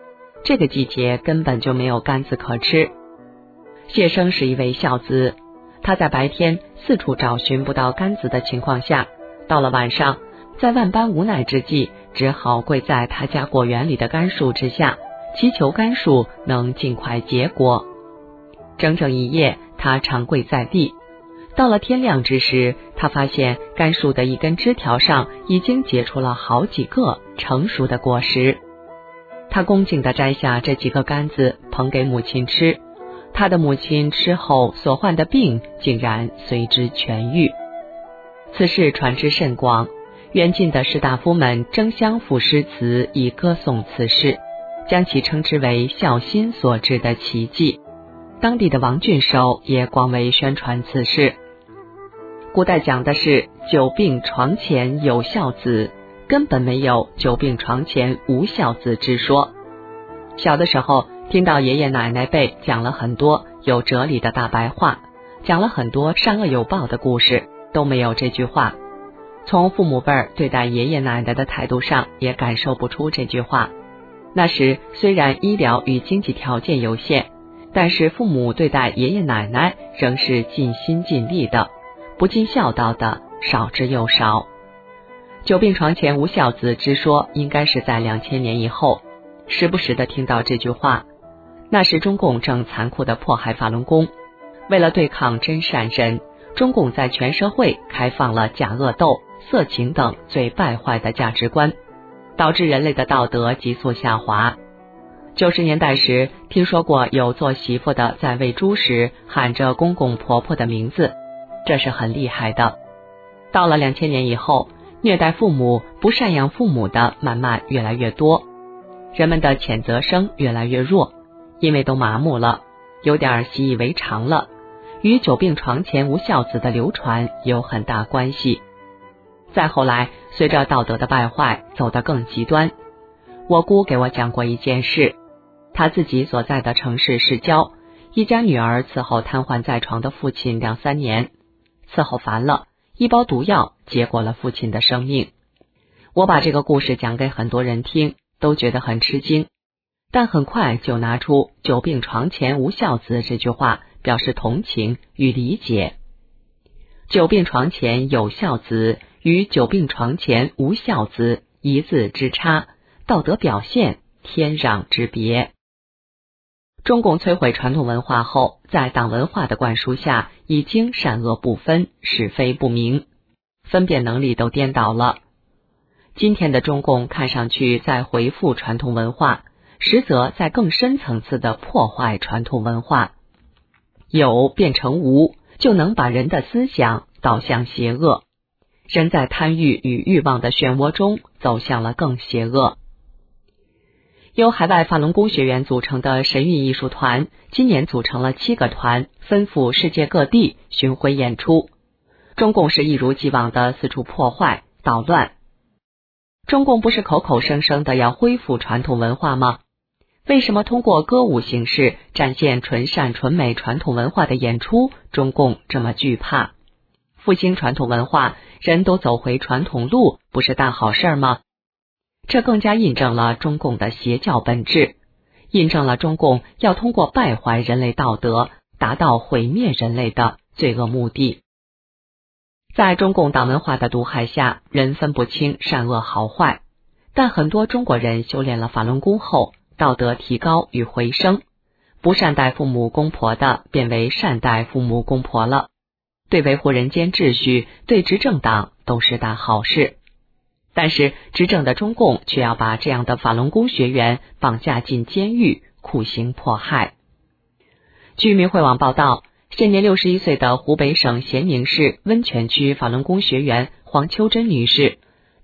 这个季节根本就没有柑子可吃。谢生是一位孝子，他在白天四处找寻不到柑子的情况下，到了晚上，在万般无奈之际，只好跪在他家果园里的柑树之下，祈求柑树能尽快结果。整整一夜，他长跪在地。到了天亮之时，他发现柑树的一根枝条上已经结出了好几个成熟的果实。他恭敬地摘下这几个柑子捧给母亲吃，他的母亲吃后所患的病竟然随之痊愈。此事传之甚广，远近的士大夫们争相赋诗词以歌颂此事，将其称之为孝心所致的奇迹。当地的王郡守也广为宣传此事。古代讲的是久病床前有孝子，根本没有久病床前无孝子之说。小的时候听到爷爷奶奶辈讲了很多有哲理的大白话，讲了很多善恶有报的故事，都没有这句话。从父母辈对待爷爷奶奶的态度上也感受不出这句话。那时虽然医疗与经济条件有限，但是父母对待爷爷奶奶仍是尽心尽力的，不尽孝道的少之又少。久病床前无孝子之说应该是在2000年以后，时不时的听到这句话。那时中共正残酷的迫害法轮功，为了对抗真善人，中共在全社会开放了假恶斗、色情等最败坏的价值观，导致人类的道德急速下滑。90年代时，听说过有做媳妇的在喂猪时喊着公公婆婆的名字，这是很厉害的。到了2000年以后，虐待父母、不赡养父母的慢慢越来越多，人们的谴责声越来越弱，因为都麻木了，有点习以为常了，与久病床前无孝子的流传有很大关系。再后来，随着道德的败坏，走得更极端。我姑给我讲过一件事，她自己所在的城市市郊，一家女儿伺候瘫痪在床的父亲2-3年，伺候烦了，一包毒药结果了父亲的生命。我把这个故事讲给很多人听，都觉得很吃惊，但很快就拿出久病床前无孝子这句话表示同情与理解。久病床前有孝子与久病床前无孝子一字之差，道德表现天壤之别。中共摧毁传统文化后，在党文化的灌输下，已经善恶不分，是非不明，分辨能力都颠倒了。今天的中共看上去在恢复传统文化，实则在更深层次的破坏传统文化。有变成无，就能把人的思想导向邪恶，人在贪欲与欲望的漩涡中走向了更邪恶。由海外法轮功学员组成的神韵艺术团，今年组成了7个团，奔赴世界各地巡回演出。中共是一如既往的四处破坏捣乱。中共不是口口声声的要恢复传统文化吗？为什么通过歌舞形式展现纯善纯美传统文化的演出，中共这么惧怕？复兴传统文化，人都走回传统路，不是大好事吗？这更加印证了中共的邪教本质，印证了中共要通过败坏人类道德，达到毁灭人类的罪恶目的。在中共党文化的毒害下，人分不清善恶好坏，但很多中国人修炼了法轮功后，道德提高与回升，不善待父母公婆的变为善待父母公婆了，对维护人间秩序，对执政党都是大好事。但是执政的中共却要把这样的法轮功学员绑架进监狱，酷刑迫害。据明慧网报道，现年61岁的湖北省咸宁市温泉区法轮功学员黄秋珍女士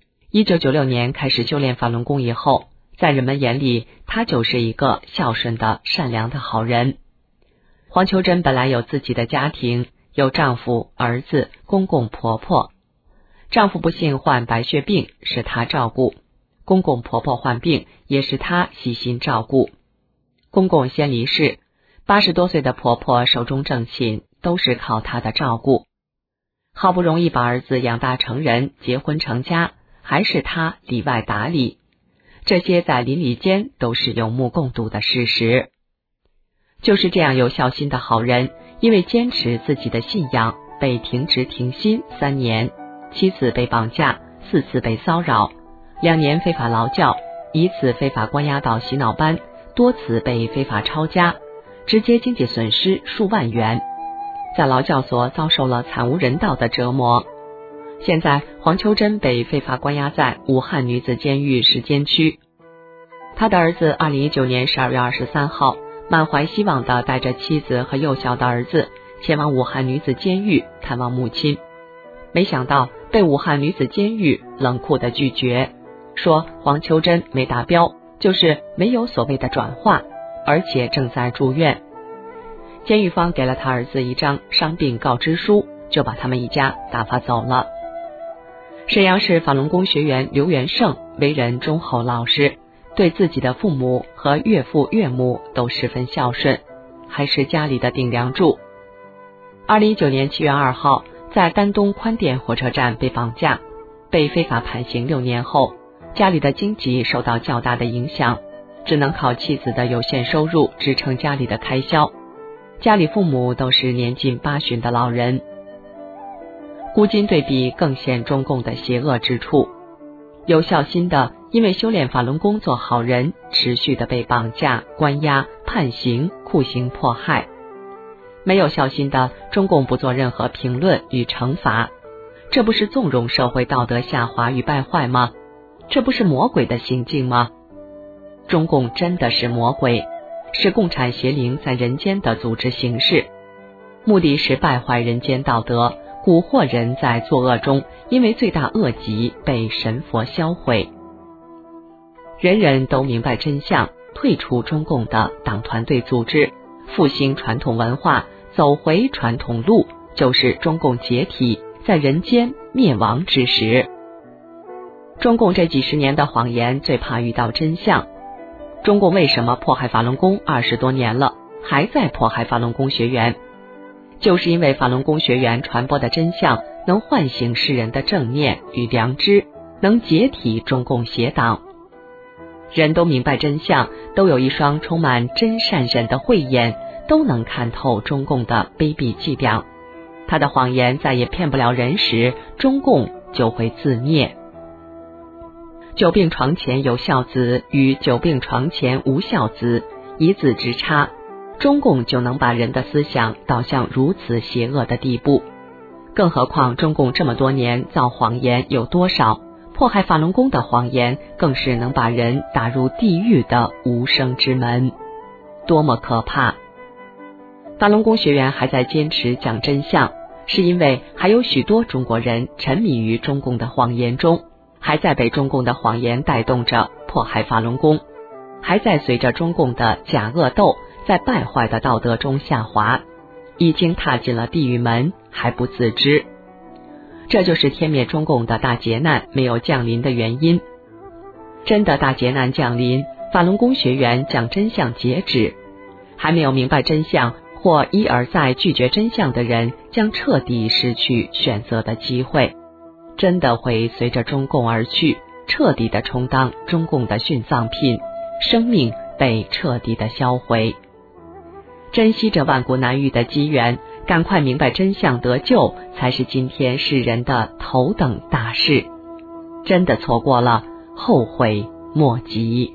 ，1996年开始修炼法轮功以后，在人们眼里，她就是一个孝顺的善良的好人。黄秋珍本来有自己的家庭，有丈夫、儿子、公公婆婆。丈夫不幸患白血病，是她照顾；公公婆婆患病，也是她细心照顾。公公先离世，80多岁的婆婆寿终正寝，都是靠她的照顾。好不容易把儿子养大成人，结婚成家，还是她里外打理。 这些在邻里间都是有目共睹的事实。就是这样有孝心的好人，因为坚持自己的信仰，被停职停薪3年，7次被绑架，4次被骚扰，2年非法劳教，1次非法关押到洗脑班，多次被非法抄家，直接经济损失数万元，在劳教所遭受了惨无人道的折磨。现在黄秋珍被非法关押在武汉女子监狱市监区。他的儿子2019年12月23号满怀希望地带着妻子和幼小的儿子前往武汉女子监狱探望母亲，没想到被武汉女子监狱冷酷地拒绝，说黄秋珍没达标，就是没有所谓的转化，而且正在住院。监狱方给了他儿子一张伤病告知书，就把他们一家打发走了。沈阳市法轮功学员刘元胜为人忠厚老实，对自己的父母和岳父岳母都十分孝顺，还是家里的顶梁柱。2019年7月2号在丹东宽甸火车站被绑架，被非法判刑6年后，家里的经济受到较大的影响，只能靠妻子的有限收入支撑家里的开销。家里父母都是年近80的老人。古今对比更显中共的邪恶之处，有孝心的因为修炼法轮功做好人，持续的被绑架、关押、判刑、酷刑迫害；没有孝心的，中共不做任何评论与惩罚，这不是纵容社会道德下滑与败坏吗？这不是魔鬼的行径吗？中共真的是魔鬼，是共产邪灵在人间的组织形式，目的是败坏人间道德，蛊惑人在作恶中因为罪大恶极被神佛销毁。人人都明白真相，退出中共的党团队组织，复兴传统文化，走回传统路，就是中共解体在人间灭亡之时。中共这几十年的谎言最怕遇到真相。中共为什么迫害法轮功20多年了，还在迫害法轮功学员？就是因为法轮功学员传播的真相能唤醒世人的正念与良知，能解体中共邪党。人都明白真相，都有一双充满真善忍的慧眼，都能看透中共的卑鄙伎俩。他的谎言再也骗不了人时，中共就会自灭。久病床前有孝子与久病床前无孝子一字之差，中共就能把人的思想导向如此邪恶的地步。更何况中共这么多年造谎言有多少，迫害法轮功的谎言更是能把人打入地狱的无声之门，多么可怕！法轮功学员还在坚持讲真相，是因为还有许多中国人沉迷于中共的谎言中，还在被中共的谎言带动着迫害法轮功，还在随着中共的假恶斗在败坏的道德中下滑，已经踏进了地狱门还不自知。这就是天灭中共的大劫难没有降临的原因。真的大劫难降临，法轮功学员讲真相截止，还没有明白真相或一而再拒绝真相的人将彻底失去选择的机会，真的会随着中共而去，彻底的充当中共的殉葬品，生命被彻底的销毁。珍惜这万古难遇的机缘，赶快明白真相得救，才是今天世人的头等大事。真的错过了，后悔莫及。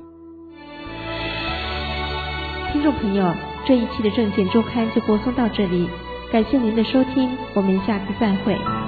听众朋友，这一期的证件周刊就播送到这里，感谢您的收听，我们下次再会。